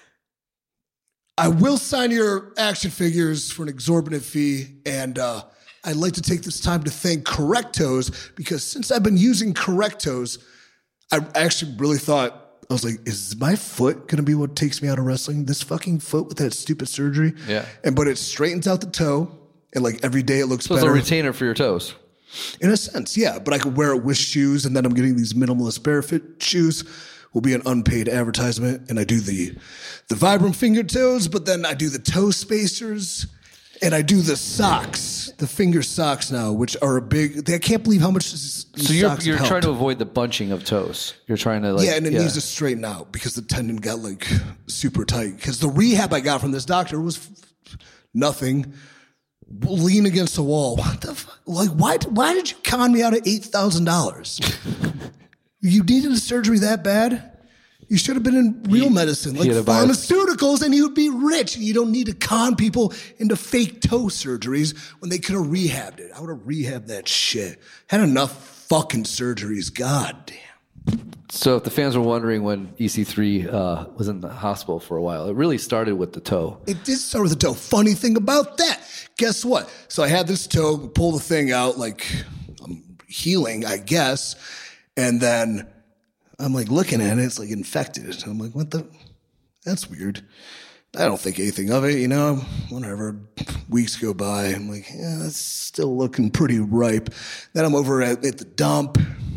Speaker 4: I will sign your action figures for an exorbitant fee, and uh, I'd like to take this time to thank Correctos, because since I've been using Correctos, I actually really thought, I was like, is my foot going to be what takes me out of wrestling? This fucking foot with that stupid surgery?
Speaker 3: Yeah.
Speaker 4: And but it straightens out the toe, and like every day it looks
Speaker 3: So it's
Speaker 4: better.
Speaker 3: a retainer for your toes.
Speaker 4: In a sense, yeah. But I could wear it with shoes, and then I'm getting these minimalist barefoot shoes. Will be an unpaid advertisement, and I do the the Vibram finger toes, but then I do the toe spacers, and I do the socks, the finger socks now, which are a big. I can't believe how much. This,
Speaker 3: So you're
Speaker 4: socks
Speaker 3: you're
Speaker 4: have
Speaker 3: trying
Speaker 4: helped.
Speaker 3: to avoid the bunching of toes. You're trying to like
Speaker 4: Yeah, and it needs to straighten out because the tendon got like super tight. Because the rehab I got from this doctor was f- nothing. Lean against the wall. What the fuck? Like, why? Why did you con me out of eight thousand dollars? You needed a surgery that bad? You should have been in real
Speaker 3: He-
Speaker 4: medicine, like
Speaker 3: he had a bio-
Speaker 4: pharmaceuticals, and you'd be rich. And you don't need to con people into fake toe surgeries when they could have rehabbed it. I would have rehabbed that shit. Had enough fucking surgeries. God damn.
Speaker 3: So if the fans were wondering when E C three uh, was in the hospital for a while, it really started with the toe.
Speaker 4: It did start with the toe. Funny thing about that, guess what? So I had this toe, pull the thing out, like I'm healing, I guess. And then I'm like looking at it, it's like infected. I'm like, what the? That's weird. I don't think anything of it, you know, whatever. Weeks go by. I'm like, yeah, it's still looking pretty ripe. Then I'm over at, at the dump.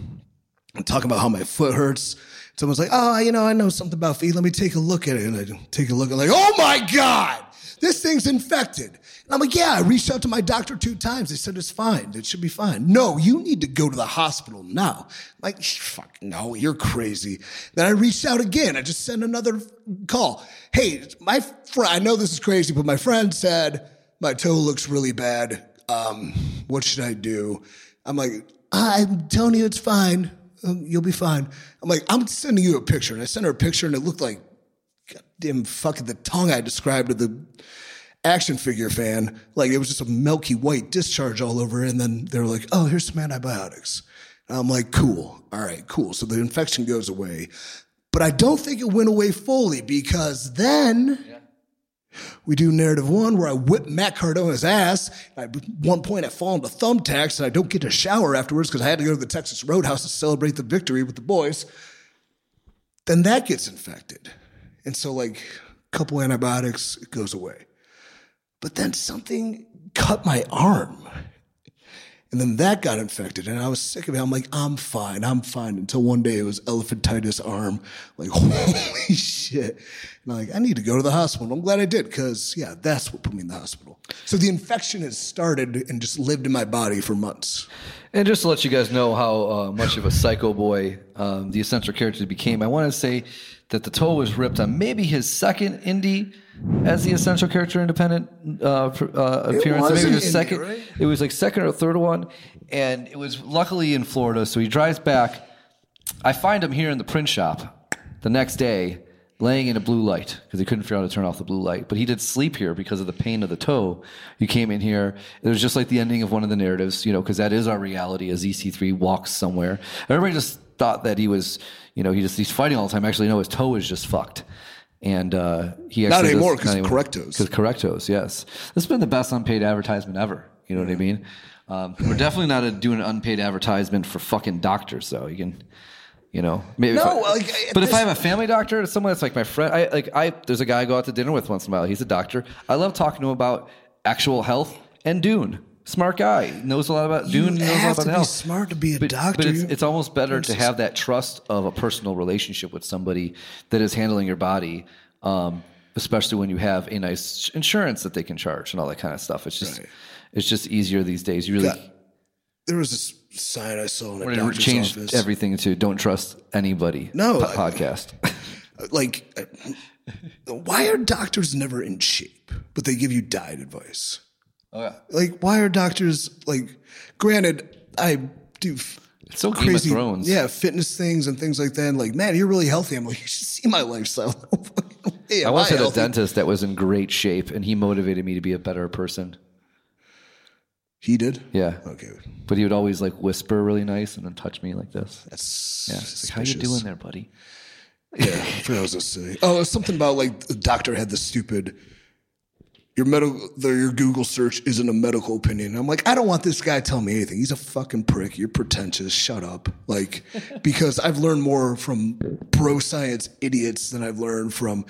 Speaker 4: I'm talking about how my foot hurts. Someone's like, oh, you know, I know something about feet. Let me take a look at it. And I take a look and I'm like, oh my God, this thing's infected. And I'm like, yeah, I reached out to my doctor two times. They said it's fine. It should be fine. No, you need to go to the hospital now. I'm like, fuck, no, you're crazy. Then I reached out again. I just sent another call. Hey, my friend, I know this is crazy, but my friend said my toe looks really bad. Um, what should I do? I'm like, I'm telling you it's fine. Um, you'll be fine. I'm like, I'm sending you a picture. And I sent her a picture and it looked like goddamn fucking the tongue I described to the action figure fan. Like it was just a milky white discharge all over it. And then they were like, oh, here's some antibiotics. And I'm like, cool. All right, cool. So the infection goes away. But I don't think it went away fully because then yeah. we do narrative one where I whip Matt Cardona's ass. And I, at one point I fall into thumbtacks and I don't get to shower afterwards because I had to go to the Texas Roadhouse to celebrate the victory with the boys. Then that gets infected. And so like a couple antibiotics, it goes away. But then something cut my arm. And then that got infected, and I was sick of it. I'm like, I'm fine, I'm fine. Until one day it was elephantitis arm. Like, holy shit. And I'm like, I need to go to the hospital. I'm glad I did, because, yeah, that's what put me in the hospital. So the infection has started and just lived in my body for months.
Speaker 3: And just to let you guys know how uh, much of a psycho boy um, the essential character became, I want to say that the toe was ripped on maybe his second indie as the essential character independent uh, uh, appearance.
Speaker 4: It
Speaker 3: maybe
Speaker 4: was
Speaker 3: his
Speaker 4: indie,
Speaker 3: second.
Speaker 4: right?
Speaker 3: It was like second or third one, and it was luckily in Florida. So he drives back. I find him here in the print shop the next day, laying in a blue light because he couldn't figure out how to turn off the blue light. But he did sleep here because of the pain of the toe. He came in here. It was just like the ending of one of the narratives, you know, because that is our reality as E C three walks somewhere. Everybody just thought that he was, you know, he just he's fighting all the time. Actually, no, his toe is just fucked. And uh, he actually
Speaker 4: not anymore
Speaker 3: because
Speaker 4: Correctos.
Speaker 3: Because Correctos, yes. This has been the best unpaid advertisement ever. You know what I mean? Um, we're definitely not a, doing an unpaid advertisement for fucking doctors, though. You can, you know, maybe.
Speaker 4: No,
Speaker 3: if I,
Speaker 4: like,
Speaker 3: but
Speaker 4: this,
Speaker 3: if I have a family doctor, someone that's like my friend, I like I. There's a guy I go out to dinner with once in a while. He's a doctor. I love talking to him about actual health and Dune. Smart guy, knows a lot about Dune.
Speaker 4: You
Speaker 3: knows a lot
Speaker 4: have
Speaker 3: about
Speaker 4: to be
Speaker 3: health.
Speaker 4: smart to be a
Speaker 3: but,
Speaker 4: doctor.
Speaker 3: But it's, it's almost better to have that trust of a personal relationship with somebody that is handling your body. Um, especially when you have a nice insurance that they can charge and all that kind of stuff. It's just, right. it's just easier these days. You really.
Speaker 4: God, there was this sign I saw in a
Speaker 3: We're
Speaker 4: doctor's
Speaker 3: changed
Speaker 4: office.
Speaker 3: Everything to don't trust anybody.
Speaker 4: No
Speaker 3: po-
Speaker 4: I,
Speaker 3: podcast.
Speaker 4: Like, why are doctors never in shape, but they give you diet advice?
Speaker 3: Oh yeah.
Speaker 4: Like, why are doctors like? Granted, I do.
Speaker 3: It's so
Speaker 4: crazy,
Speaker 3: Game of Thrones.
Speaker 4: Yeah, fitness things and things like that. And like, man, you're really healthy. I'm like, you should see my lifestyle. Hey,
Speaker 3: I once had
Speaker 4: healthy?
Speaker 3: a dentist that was in great shape, and he motivated me to be a better person.
Speaker 4: He did?
Speaker 3: Yeah.
Speaker 4: Okay.
Speaker 3: But he would always like whisper really nice and then touch me like this.
Speaker 4: That's
Speaker 3: yeah. Like, how you doing there, buddy?
Speaker 4: Yeah. I forgot what I was going to say. Oh, it was something about like the doctor had the stupid. Your medical, the, your Google search isn't a medical opinion. I'm like, I don't want this guy telling me anything. He's a fucking prick. You're pretentious. Shut up. Like, because I've learned more from bro science idiots than I've learned from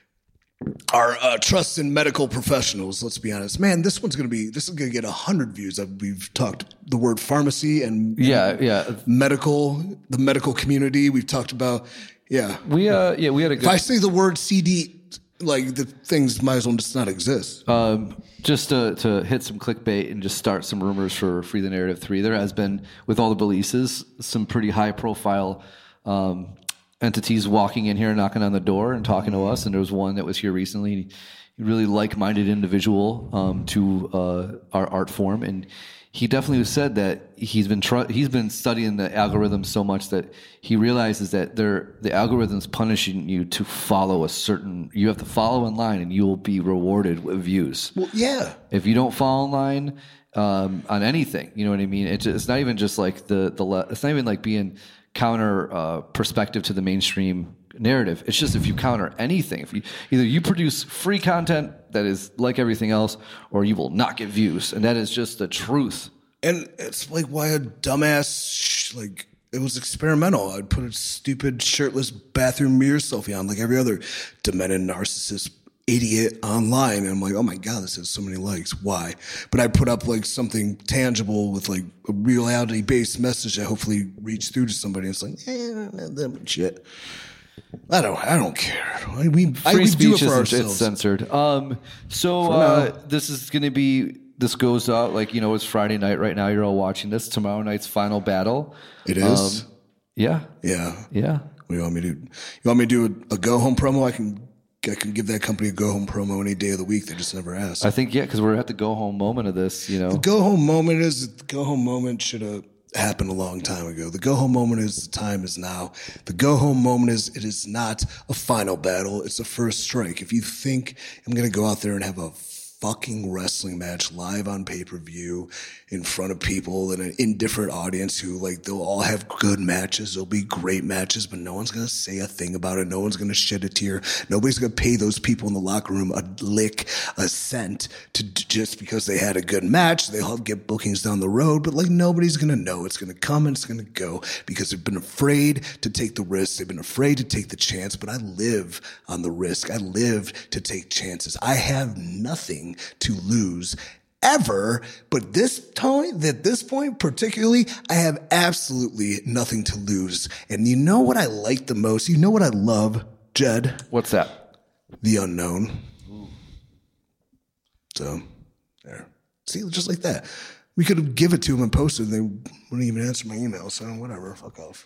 Speaker 4: our uh, trusted medical professionals. Let's be honest, man. This one's gonna be. This is gonna get a hundred views. We've talked the word pharmacy and
Speaker 3: yeah, yeah,
Speaker 4: medical, the medical community. We've talked about yeah.
Speaker 3: We uh, yeah, we had a good.
Speaker 4: If I say the word C D. Like, the things might as well just not exist.
Speaker 3: Um, just to, to hit some clickbait and just start some rumors for Free the Narrative three, there has been, with all the releases, some pretty high-profile um, entities walking in here, knocking on the door and talking to us. And there was one that was here recently, a really like-minded individual um, to uh, our art form. And he definitely said that he's been tr- he's been studying the algorithms so much that he realizes that they're, the algorithm's punishing you to follow a certain. You have to follow in line, and you will be rewarded with views.
Speaker 4: Well, yeah.
Speaker 3: If you don't follow in line um, on anything, you know what I mean. It's, it's not even just like the the. Le- it's not even like being counter uh, perspective to the mainstream narrative. It's just if you counter anything, if you either you produce free content that is like everything else, or you will not get views, and that is just the truth.
Speaker 4: And it's like why a dumbass like it was experimental. I'd put a stupid shirtless bathroom mirror selfie on like every other demented narcissist idiot online, and I'm like, oh my God, this has so many likes. Why? But I put up like something tangible with like a reality based message that hopefully reached through to somebody. It's like, eh, that shit. I don't. I don't care. I, we
Speaker 3: Free
Speaker 4: I, we
Speaker 3: speech
Speaker 4: do it for
Speaker 3: isn't
Speaker 4: ourselves.
Speaker 3: it's censored. Um, so uh, this is going to be. This goes out like you know it's Friday night right now. You're all watching this. Tomorrow night's final battle.
Speaker 4: It is.
Speaker 3: Um, yeah.
Speaker 4: Yeah.
Speaker 3: Yeah.
Speaker 4: What do you want me to do? You want me to do a, a go home promo? I can. I can give that company a go home promo any day of the week. They just never asked.
Speaker 3: I think yeah, because we're at the go home moment of this. You know,
Speaker 4: The go home moment is the go home moment should have happened a long time ago. The go home moment is the time is now. The go home moment is it is not a final battle. It's a first strike. If you think I'm going to go out there and have a fucking wrestling match live on pay-per-view in front of people and an indifferent audience who like they'll all have good matches, they'll be great matches, but no one's going to say a thing about it. No one's going to shed a tear. Nobody's going to pay those people in the locker room a lick, a cent to just because they had a good match. They'll get bookings down the road, but like nobody's going to know. It's going to come and it's going to go because they've been afraid to take the risk. They've been afraid to take the chance, but I live on the risk. I live to take chances. I have nothing to lose ever, but this point, at this point particularly, I have absolutely nothing to lose. And you know what I like the most? You know what I love, Jed?
Speaker 3: what's that?
Speaker 4: The unknown. So, there. See, just like that. We could have give it to them and posted, and they wouldn't even answer my email. So whatever, fuck off.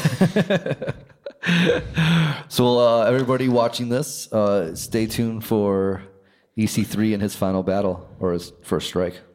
Speaker 3: So uh, everybody watching this, uh, stay tuned for E C three and his final battle or his first strike.